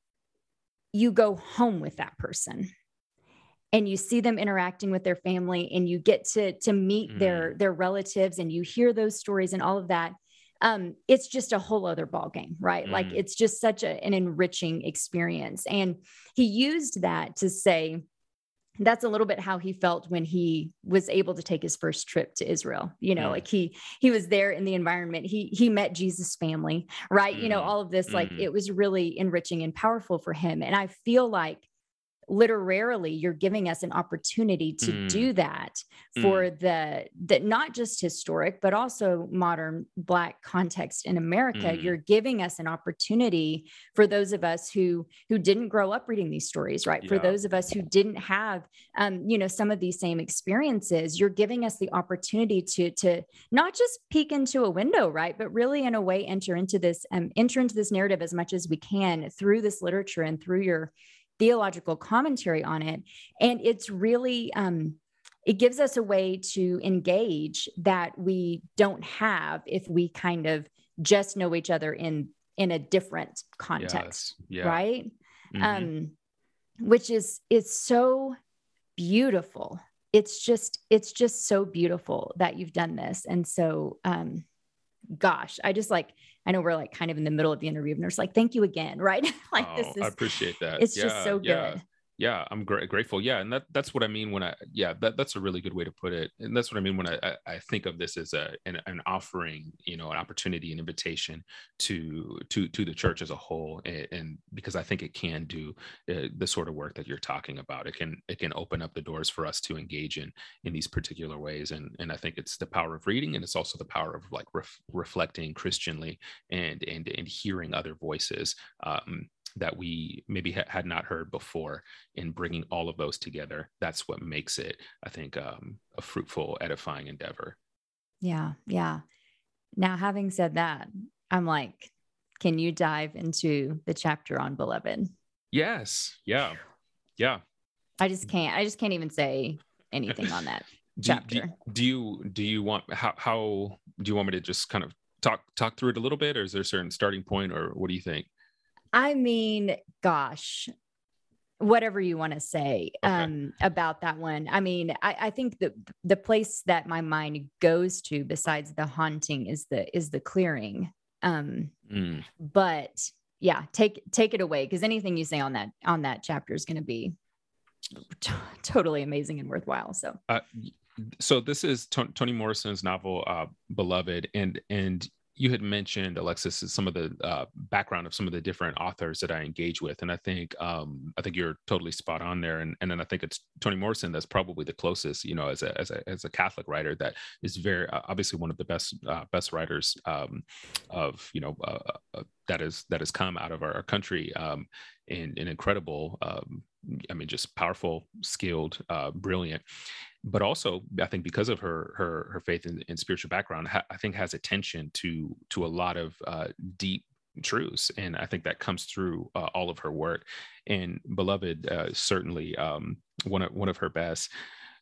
Speaker 3: you go home with that person and you see them interacting with their family and you get to, to meet mm. their, their relatives and you hear those stories and all of that. Um, it's just a whole other ballgame, right? Mm. Like it's just such a, an enriching experience. And he used that to say, that's a little bit how he felt when he was able to take his first trip to Israel. You know, mm. like he, he was there in the environment. He, he met Jesus' family, right? Mm. You know, all of this, mm. like it was really enriching and powerful for him. And I feel like literarily you're giving us an opportunity to mm. do that for mm. the, the, not just historic, but also modern Black context in America. Mm. You're giving us an opportunity for those of us who, who didn't grow up reading these stories, right? Yeah. For those of us who didn't have, um, you know, some of these same experiences, you're giving us the opportunity to, to not just peek into a window, right? But really in a way, enter into this, um, enter into this narrative as much as we can through this literature and through your theological commentary on it. And it's really, um, it gives us a way to engage that we don't have if we kind of just know each other in, in a different context, yes. yeah. right? Mm-hmm. Um, which is, is so beautiful. It's just, it's just so beautiful that you've done this. And so, um, gosh, I just like, I know we're like kind of in the middle of the interview and there's like, thank you again. Right. like
Speaker 2: oh,
Speaker 3: this is,
Speaker 2: I appreciate that.
Speaker 3: It's
Speaker 2: yeah,
Speaker 3: just so good.
Speaker 2: Yeah. Yeah, I'm gra- grateful. Yeah. And that, that's what I mean when I, yeah, that, that's a really good way to put it. And that's what I mean when I, I, I think of this as a, an, an offering, you know, an opportunity, an invitation to, to, to the church as a whole. And, and because I think it can do uh, the sort of work that you're talking about. It can, it can open up the doors for us to engage in, in these particular ways. And, and I think it's the power of reading, and it's also the power of like ref- reflecting Christianly and, and, and hearing other voices, um, that we maybe ha- had not heard before, in bringing all of those together. That's what makes it, I think, um, a fruitful, edifying endeavor.
Speaker 3: Yeah. Yeah. Now, having said that, I'm like, can you dive into the chapter on Beloved?
Speaker 2: Yes. Yeah. Yeah.
Speaker 3: I just can't, I just can't even say anything on that
Speaker 2: do,
Speaker 3: chapter.
Speaker 2: Do, do you, do you want, how, how do you want me to just kind of talk, talk through it a little bit, or is there a certain starting point, or what do you think?
Speaker 3: I mean, gosh, whatever you want to say
Speaker 2: Okay.
Speaker 3: um, about that one. I mean, I, I think the the place that my mind goes to besides the haunting is the is the clearing. Um,
Speaker 2: Mm.
Speaker 3: but yeah, take take it away, because anything you say on that on that chapter is going to be t- totally amazing and worthwhile. So
Speaker 2: Uh, so this is Ton- Toni Morrison's novel, uh, Beloved, and and you had mentioned, Alexis, some of the uh, background of some of the different authors that I engage with, and I think um, I think you're totally spot on there. And and then I think it's Toni Morrison that's probably the closest, you know, as a as a as a Catholic writer, that is very uh, obviously one of the best uh, best writers um, of you know uh, uh, that is that has come out of our, our country, um, and, and incredible. Um, I mean, just powerful, skilled, uh, brilliant. But also, I think because of her her her faith and, and spiritual background, ha- I think has attention to to a lot of uh, deep truths, and I think that comes through uh, all of her work. And Beloved, uh, certainly um, one of one of her best.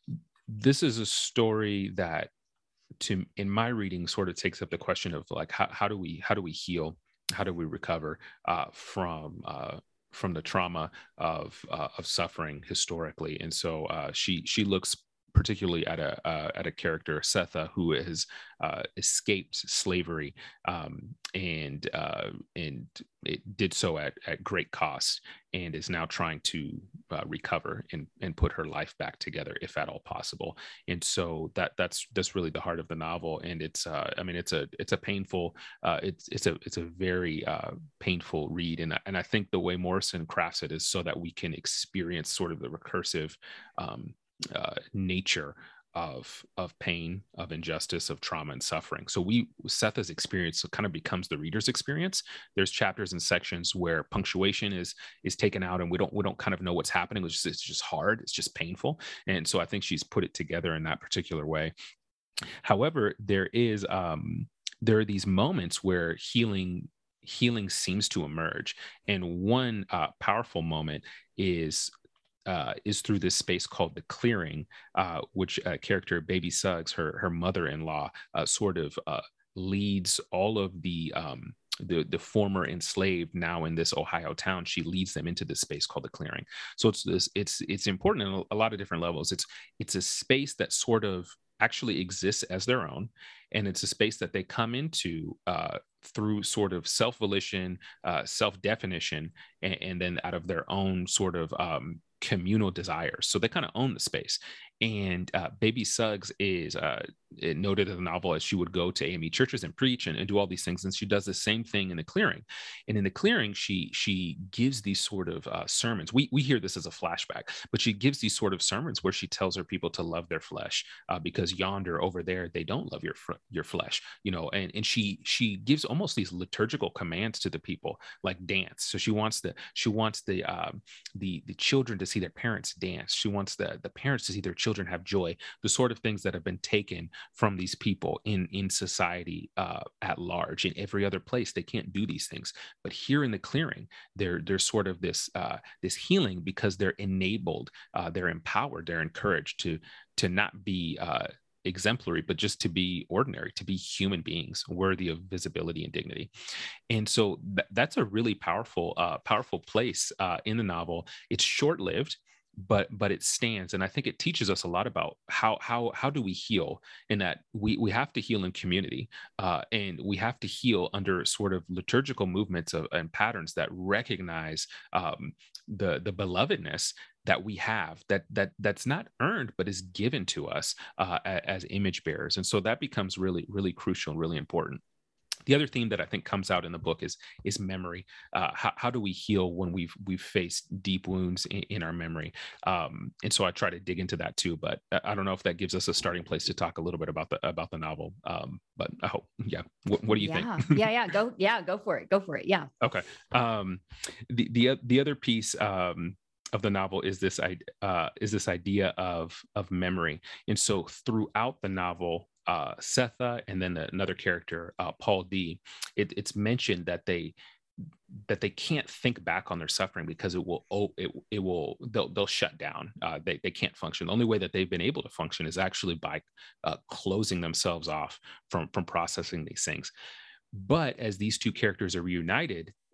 Speaker 2: This is a story that, to in my reading, sort of takes up the question of like how, how do we how do we heal, how do we recover uh, from uh, from the trauma of uh, of suffering historically. And so uh, she she looks particularly at a uh, at a character, Setha, who has uh, escaped slavery, um, and uh, and it did so at at great cost, and is now trying to uh, recover and and put her life back together, if at all possible. And so that that's that's really the heart of the novel. And it's uh, I mean it's a it's a painful uh, it's it's a it's a very uh, painful read, and and I think the way Morrison crafts it is so that we can experience sort of the recursive um, uh, nature of of pain, of injustice, of trauma and suffering. So we Setha's experience kind of becomes the reader's experience. There's chapters and sections where punctuation is is taken out, and we don't we don't kind of know what's happening. It's just, it's just hard. It's just painful. And so I think she's put it together in that particular way. However, there is um, there are these moments where healing healing seems to emerge, and one uh, powerful moment is. Uh, is through this space called the clearing, uh, which uh, character Baby Suggs, her her mother-in-law, uh, sort of uh, leads all of the um, the the former enslaved now in this Ohio town. She leads them into this space called the clearing. So it's this it's it's important in a lot of different levels. It's it's a space that sort of actually exists as their own, and it's a space that they come into uh, through sort of self-volition, uh, self-definition, and, and then out of their own sort of um, communal desires. So they kind of own the space. And uh, Baby Suggs is uh, noted in the novel as she would go to A M E churches and preach and, and do all these things. And she does the same thing in the clearing. And in the clearing, she she gives these sort of uh, sermons. We we hear this as a flashback, but she gives these sort of sermons where she tells her people to love their flesh uh, because yonder over there, they don't love your your flesh, you know. And and she she gives almost these liturgical commands to the people, like dance. So she wants the she wants the um, the the children to see their parents dance. She wants the the parents to see their children have joy, the sort of things that have been taken from these people in in society uh, at large. In every other place, they can't do these things, but here in the clearing, there there's sort of this uh, this healing because they're enabled, uh, they're empowered, they're encouraged to to not be uh, exemplary, but just to be ordinary, to be human beings worthy of visibility and dignity. And so th- that's a really powerful uh, powerful place uh, in the novel. It's short-lived, but but it stands, and I think it teaches us a lot about how how how do we heal, in that we we have to heal in community, uh, and we have to heal under sort of liturgical movements of, and patterns that recognize um, the the belovedness that we have, that that that's not earned but is given to us uh, as image bearers. And so that becomes really really crucial and really important. The other theme that I think comes out in the book is is memory. Uh, how, how do we heal when we've we've faced deep wounds in, in our memory? Um, and so I try to dig into that too. But I don't know if that gives us a starting place to talk a little bit about the about the novel. Um, but I hope, yeah. What, what do you
Speaker 3: yeah.
Speaker 2: think?
Speaker 3: yeah, yeah, go, yeah, go for it, go for it. Yeah.
Speaker 2: Okay. Um, the the the other piece. Um, of the novel is this uh, is this idea of of memory, and so throughout the novel, uh, Setha and then another character, uh, Paul D, it, it's mentioned that they that they can't think back on their suffering because it will oh, it it will they'll they'll shut down. Uh, they they can't function. The only way that they've been able to function is actually by uh, closing themselves off from from processing these things. But as these two characters are reunited,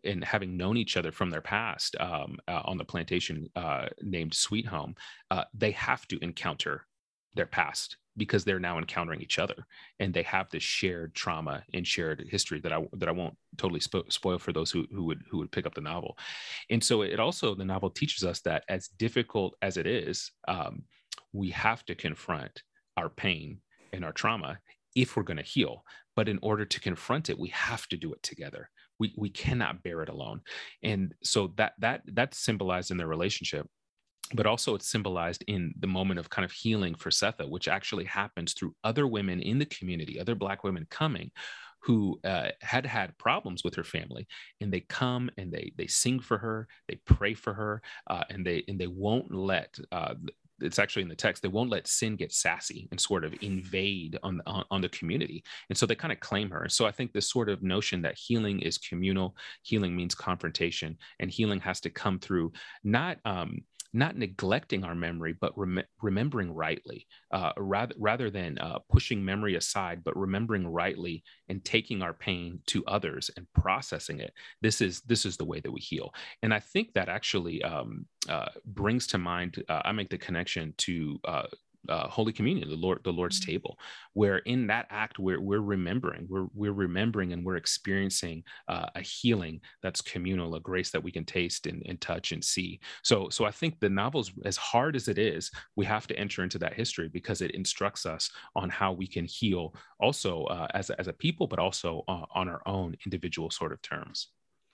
Speaker 2: and having known each other from their past um, uh, on the plantation uh, named Sweet Home, uh, they have to encounter their past because they're now encountering each other, and they have this shared trauma and shared history that I that I won't totally spo- spoil for those who who would who would pick up the novel. And so it also, the novel teaches us that as difficult as it is, um, we have to confront our pain and our trauma if we're going to heal. But in order to confront it, we have to do it together. We we cannot bear it alone. And so that that that's symbolized in their relationship, but also it's symbolized in the moment of kind of healing for Setha, which actually happens through other women in the community, other Black women coming, who uh, had had problems with her family, and they come and they they sing for her, they pray for her, uh, and they and they won't let. Uh, it's actually in the text, they won't let sin get sassy and sort of invade on, on, on the community. And so they kind of claim her. So I think this sort of notion that healing is communal, healing means confrontation, and healing has to come through not um, not neglecting our memory, but rem- remembering rightly, uh, rather, rather than uh, pushing memory aside, but remembering rightly and taking our pain to others and processing it. This is this is the way that we heal. And I think that actually um, uh, brings to mind, uh, I make the connection to uh, Uh, Holy Communion, the Lord, the Lord's mm-hmm. table, where in that act we're we're remembering, we're we're remembering, and we're experiencing uh, a healing that's communal, a grace that we can taste and, and touch and see. So, so I think the novel's, as hard as it is, we have to enter into that history because it instructs us on how we can heal, also uh, as a, as a people, but also uh, on our own individual sort of terms.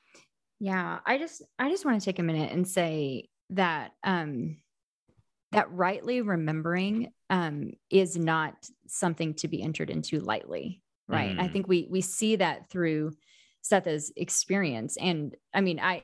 Speaker 3: Yeah, I just I just want to take a minute and say that. Um, that rightly remembering um, is not something to be entered into lightly, right? Mm. I think we we see that through Setha's experience. And I mean, I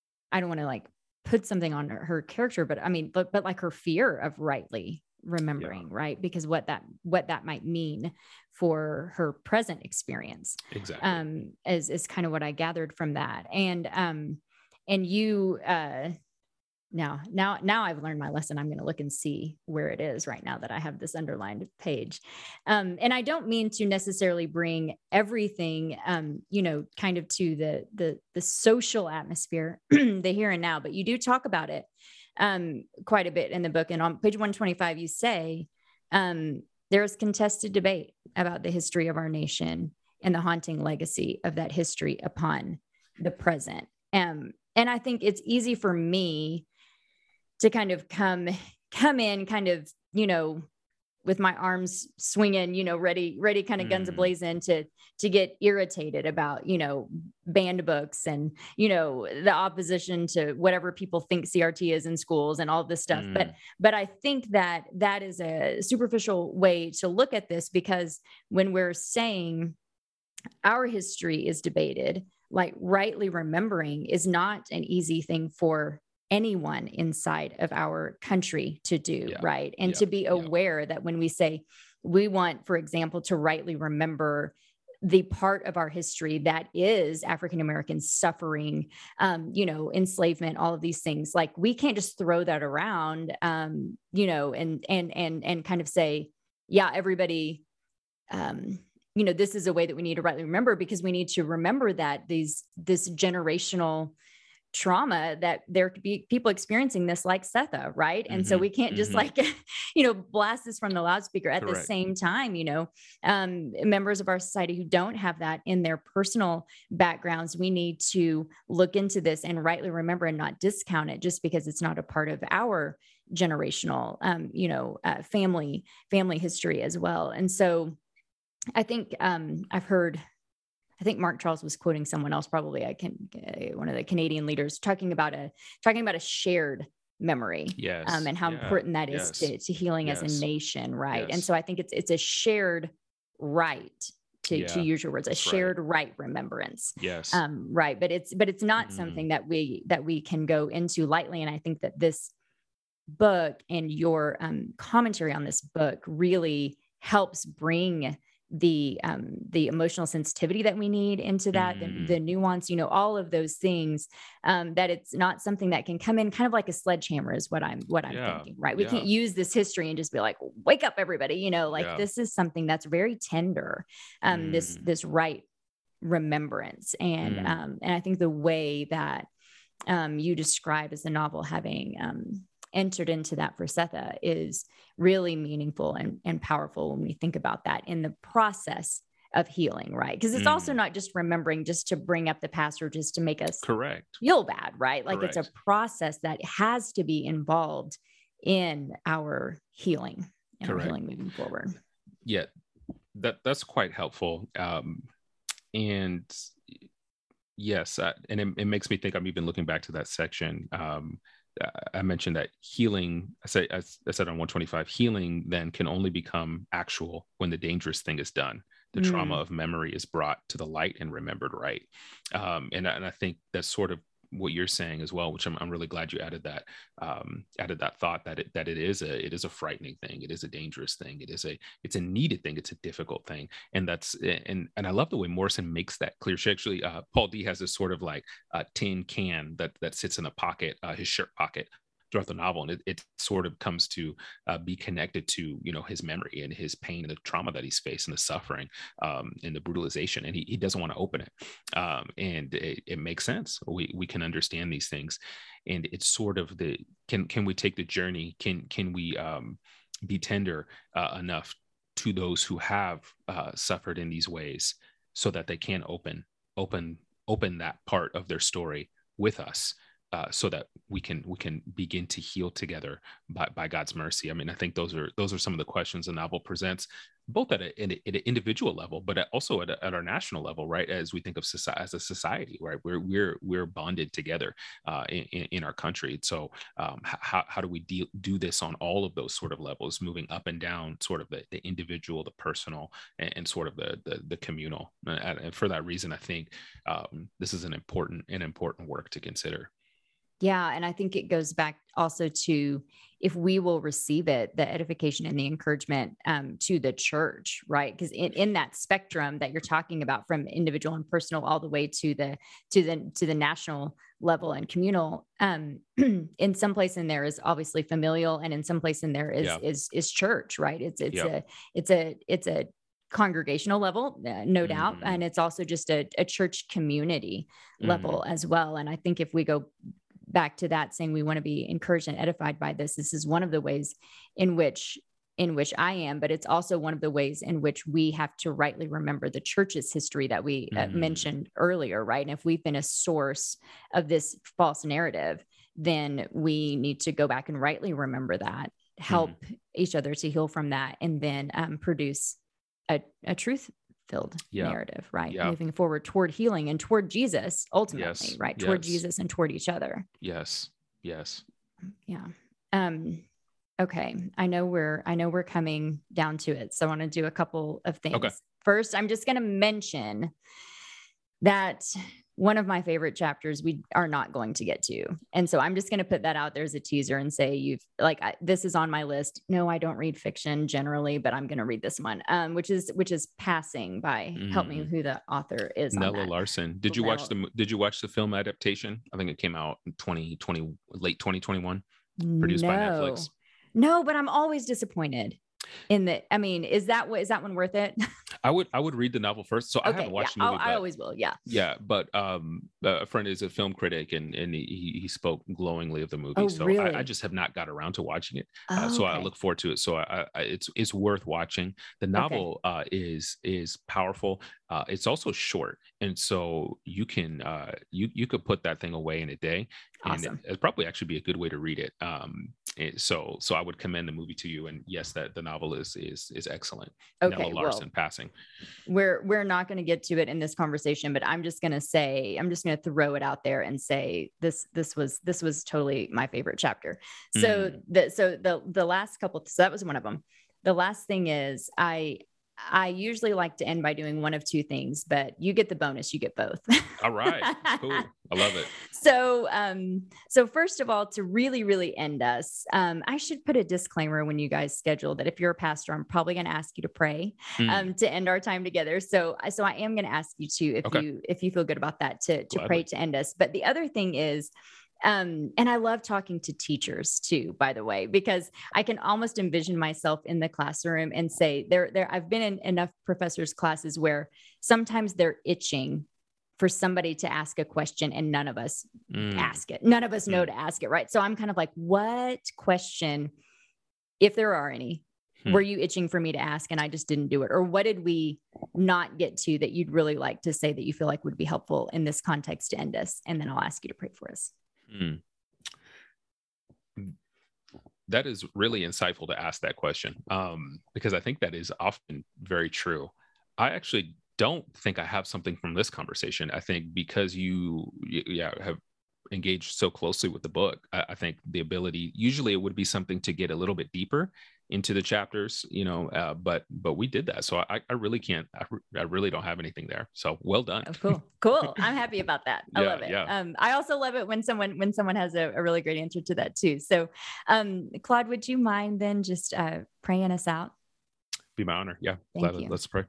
Speaker 3: I don't want to like put something on her, her character, but I mean, but but like her fear of rightly remembering, yeah. right? Because what that what that might mean for her present experience,
Speaker 2: exactly,
Speaker 3: um, is is kind of what I gathered from that. And um, and you. Uh, Now, now, now I've learned my lesson. I'm going to look and see where it is right now that I have this underlined page. Um, and I don't mean to necessarily bring everything, um, you know, kind of to the, the, the social atmosphere, the here and now, but you do talk about it um, quite a bit in the book. And on page one twenty-five, you say, um, there is contested debate about the history of our nation and the haunting legacy of that history upon the present. Um, and I think it's easy for me to kind of come, come in kind of, you know, with my arms swinging, you know, ready, ready, kind of guns mm. ablazing to, to get irritated about, you know, banned books and, you know, the opposition to whatever people think C R T is in schools and all this stuff. Mm. But, but I think that that is a superficial way to look at this, because when we're saying our history is debated, like rightly remembering is not an easy thing for anyone inside of our country to do, yeah. right? And yeah. to be aware yeah. that when we say we want, for example, to rightly remember the part of our history that is African-American suffering, um, you know, enslavement, all of these things, like we can't just throw that around, um, you know, and, and, and, and kind of say, yeah, everybody, um, you know, this is a way that we need to rightly remember, because we need to remember that these, this generational trauma, that there could be people experiencing this like Setha, right? And mm-hmm, so we can't just mm-hmm. like, you know, blast this from the loudspeaker. At Correct. The same time, you know, um, members of our society who don't have that in their personal backgrounds, we need to look into this and rightly remember and not discount it just because it's not a part of our generational, um, you know, uh, family, family history as well. And so I think um, I've heard I think Mark Charles was quoting someone else, probably I can uh, one of the Canadian leaders, talking about a talking about a shared memory,
Speaker 2: yes,
Speaker 3: um, and how
Speaker 2: yeah,
Speaker 3: important that is
Speaker 2: yes,
Speaker 3: to, to healing
Speaker 2: yes,
Speaker 3: as a nation, right?
Speaker 2: yes.
Speaker 3: And so I think it's it's a shared right to yeah, to use your words, a shared right. right remembrance,
Speaker 2: yes,
Speaker 3: um, right. But it's but it's not mm. something that we that we can go into lightly. And I think that this book and your um, commentary on this book really helps bring the, um, the emotional sensitivity that we need into that, mm. the, the nuance, you know, all of those things, um, that it's not something that can come in kind of like a sledgehammer is what I'm, what I'm yeah. thinking, right? We yeah. can't use this history and just be like, wake up everybody, you know, like yeah. this is something that's very tender, um, mm. this, this right remembrance. And,
Speaker 2: Mm.
Speaker 3: um, and I think the way that, um, you describe as the novel having, um, entered into that for Setha is really meaningful and, and powerful when we think about that in the process of healing, right? Because it's mm. also not just remembering just to bring up the past or just to make us
Speaker 2: correct
Speaker 3: feel bad, right? Like
Speaker 2: Correct.
Speaker 3: It's a process that has to be involved in our healing and Correct. Our healing moving forward.
Speaker 2: Yeah, that that's quite helpful. Um, and yes, uh, and it, it makes me think, I'm even looking back to that section. Um, I mentioned that healing, I said, I said on one twenty-five, healing then can only become actual when the dangerous thing is done. The mm. trauma of memory is brought to the light and remembered right. Um, and, and I think that's sort of what you're saying as well, which I'm, I'm really glad you added that, um, added that thought that it, that it is a, it is a frightening thing. It is a dangerous thing. It is a, it's a needed thing. It's a difficult thing. And that's, and, and I love the way Morrison makes that clear. She actually, uh, Paul D has this sort of like a tin can that, that sits in a pocket, uh, his shirt pocket throughout the novel. And it, it sort of comes to uh, be connected to, you know, his memory and his pain and the trauma that he's faced and the suffering um, and the brutalization. And he, he doesn't want to open it. Um, and it, it makes sense. We we can understand these things. And it's sort of the, can can we take the journey? Can, can we um, be tender uh, enough to those who have uh, suffered in these ways so that they can open, open, open that part of their story with us? Uh, so that we can we can begin to heal together by, by God's mercy. I mean, I think those are those are some of the questions the novel presents, both at, a, at an individual level, but also at, a, at our national level, right? As we think of society, as a society, right? We're we're we're bonded together uh, in, in our country. So um, how how do we deal, do this on all of those sort of levels, moving up and down, sort of the, the individual, the personal, and, and sort of the the, the communal. And, and for that reason, I think um, this is an important an important work to consider.
Speaker 3: Yeah. And I think it goes back also to, if we will receive it, the edification and the encouragement um, to the church, right? Because in, in that spectrum that you're talking about, from individual and personal all the way to the to the to the national level and communal, um, in some place in there is obviously familial, and in some place in there is yeah. is is church, right? It's it's yeah. a it's a it's a congregational level, uh, no mm-hmm. doubt, and it's also just a, a church community mm-hmm. level as well. And I think if we go back to that, saying we want to be encouraged and edified by this, this is one of the ways in which in which I am, but it's also one of the ways in which we have to rightly remember the church's history that we uh, mm. mentioned earlier, right? And if we've been a source of this false narrative, then we need to go back and rightly remember that, help mm. each other to heal from that, and then um, produce a, a truth filled yeah. narrative, right? Yeah. Moving forward toward healing and toward Jesus, ultimately, yes. right? Toward yes. Jesus and toward each other.
Speaker 2: Yes. Yes.
Speaker 3: Yeah. Um, okay. I know we're, I know we're coming down to it. So I want to do a couple of things. Okay. First, I'm just going to mention that one of my favorite chapters we are not going to get to. And so I'm just going to put that out there as a teaser and say, you've like, I, this is on my list. No, I don't read fiction generally, but I'm going to read this one, um, which is, which is Passing by, mm. help me who the author is.
Speaker 2: Nella Larsen. Did you Nella. watch the, did you watch the film adaptation? I think it came out in twenty twenty, late twenty twenty-one, produced
Speaker 3: no.
Speaker 2: by Netflix.
Speaker 3: No, but I'm always disappointed in the, I mean, is that what, is that one worth it?
Speaker 2: I would, I would read the novel first. So okay, I haven't watched
Speaker 3: yeah,
Speaker 2: the movie.
Speaker 3: I always will. Yeah.
Speaker 2: Yeah. But um, a friend is a film critic, and, and he, he spoke glowingly of the movie.
Speaker 3: Oh,
Speaker 2: so
Speaker 3: really?
Speaker 2: I, I just have not got around to watching it.
Speaker 3: Oh,
Speaker 2: uh, so
Speaker 3: okay.
Speaker 2: I look forward to it. So I, I, it's, it's worth watching. The novel okay. uh, is, is powerful. Uh, it's also short. And so you can, uh, you, you could put that thing away in a day. And
Speaker 3: awesome.
Speaker 2: It'd probably actually be a good way to read it. Um, it, so, so I would commend the movie to you. And yes, that the novel is, is, is excellent.
Speaker 3: Okay.
Speaker 2: Nella Larsen,
Speaker 3: well,
Speaker 2: Passing.
Speaker 3: We're, we're not going to get to it in this conversation, but I'm just going to say, I'm just going to throw it out there and say this, this was, this was totally my favorite chapter. So mm. the, so the, the last couple, so that was one of them. The last thing is I, I usually like to end by doing one of two things, but you get the bonus, you get both.
Speaker 2: All right. Cool. I love it.
Speaker 3: So, um, so first of all, to really, really end us, um, I should put a disclaimer when you guys schedule that if you're a pastor, I'm probably going to ask you to pray, mm. um, to end our time together. So, so I am going to ask you to, if okay. you, if you feel good about that, to, to Gladly. pray to end us. But the other thing is, Um, and I love talking to teachers too, by the way, because I can almost envision myself in the classroom and say there, there, I've been in enough professors' classes where sometimes they're itching for somebody to ask a question and none of us mm. ask it. None of us know mm. to ask it. Right. So I'm kind of like, what question, if there are any, hmm. were you itching for me to ask and I just didn't do it? Or what did we not get to that you'd really like to say that you feel like would be helpful in this context to end us? And then I'll ask you to pray for us. Hmm.
Speaker 2: That is really insightful to ask that question, um, because I think that is often very true. I actually don't think I have something from this conversation. I think because you, yeah, have engaged so closely with the book, I, I think the ability, usually it would be something to get a little bit deeper into the chapters, you know, uh, but but we did that. So I, I really can't, I, I really don't have anything there. So well done.
Speaker 3: Oh, cool. Cool. I'm happy about that. I
Speaker 2: yeah,
Speaker 3: love it.
Speaker 2: Yeah.
Speaker 3: Um, I also love it when someone, when someone has a, a really great answer to that too. So um, Claude, would you mind then just uh, praying us out?
Speaker 2: Be my honor. Yeah.
Speaker 3: Thank
Speaker 2: Glad,
Speaker 3: you.
Speaker 2: Let's pray.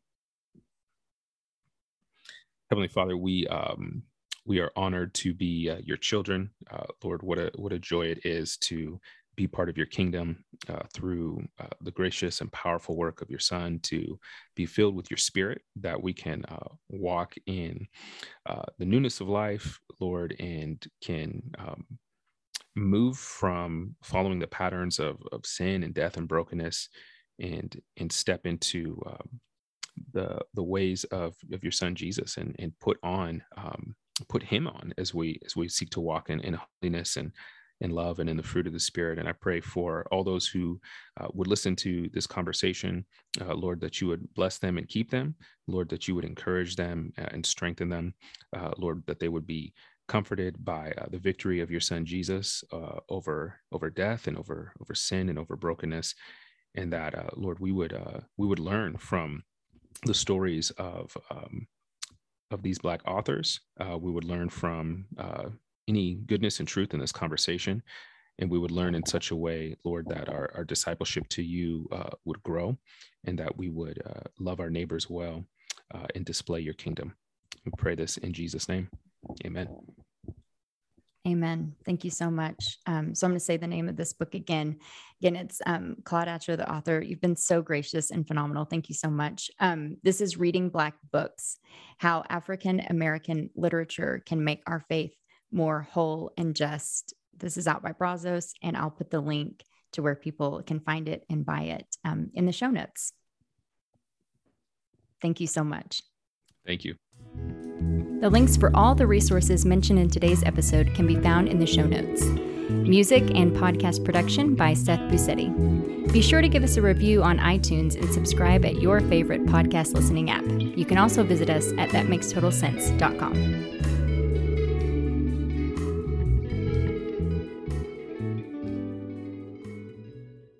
Speaker 2: Heavenly Father, we um, we are honored to be uh, your children. Uh, Lord, what a what a joy it is to be part of your kingdom uh, through uh, the gracious and powerful work of your Son, to be filled with your Spirit, that we can uh, walk in uh, the newness of life, Lord, and can um, move from following the patterns of, of sin and death and brokenness, and and step into um, the the ways of, of your Son Jesus, and and put on um, put him on as we as we seek to walk in, in holiness and in love and in the fruit of the Spirit. And I pray for all those who uh, would listen to this conversation, uh, Lord, that you would bless them and keep them, Lord, that you would encourage them uh, and strengthen them, uh, Lord, that they would be comforted by uh, the victory of your Son Jesus uh, over over death and over over sin and over brokenness, and that uh, Lord, we would uh, we would learn from the stories of um, of these Black authors. Uh, we would learn from uh, any goodness and truth in this conversation, and we would learn in such a way, Lord, that our, our discipleship to you uh, would grow, and that we would uh, love our neighbors well uh, and display your kingdom. We pray this in Jesus' name. Amen.
Speaker 3: Amen. Thank you so much. Um, so I'm going to say the name of this book again. Again, it's um, Claude Atcher, the author. You've been so gracious and phenomenal. Thank you so much. Um, this is Reading Black Books, How African American Literature Can Make Our Faith More Whole and Just. This is out by Brazos, and I'll put the link to where people can find it and buy it um, in the show notes. Thank you so much.
Speaker 2: Thank you.
Speaker 1: The links for all the resources mentioned in today's episode can be found in the show notes. Music and podcast production by Seth Busetti. Be sure to give us a review on iTunes and subscribe at your favorite podcast listening app. You can also visit us at that makes total sense dot com.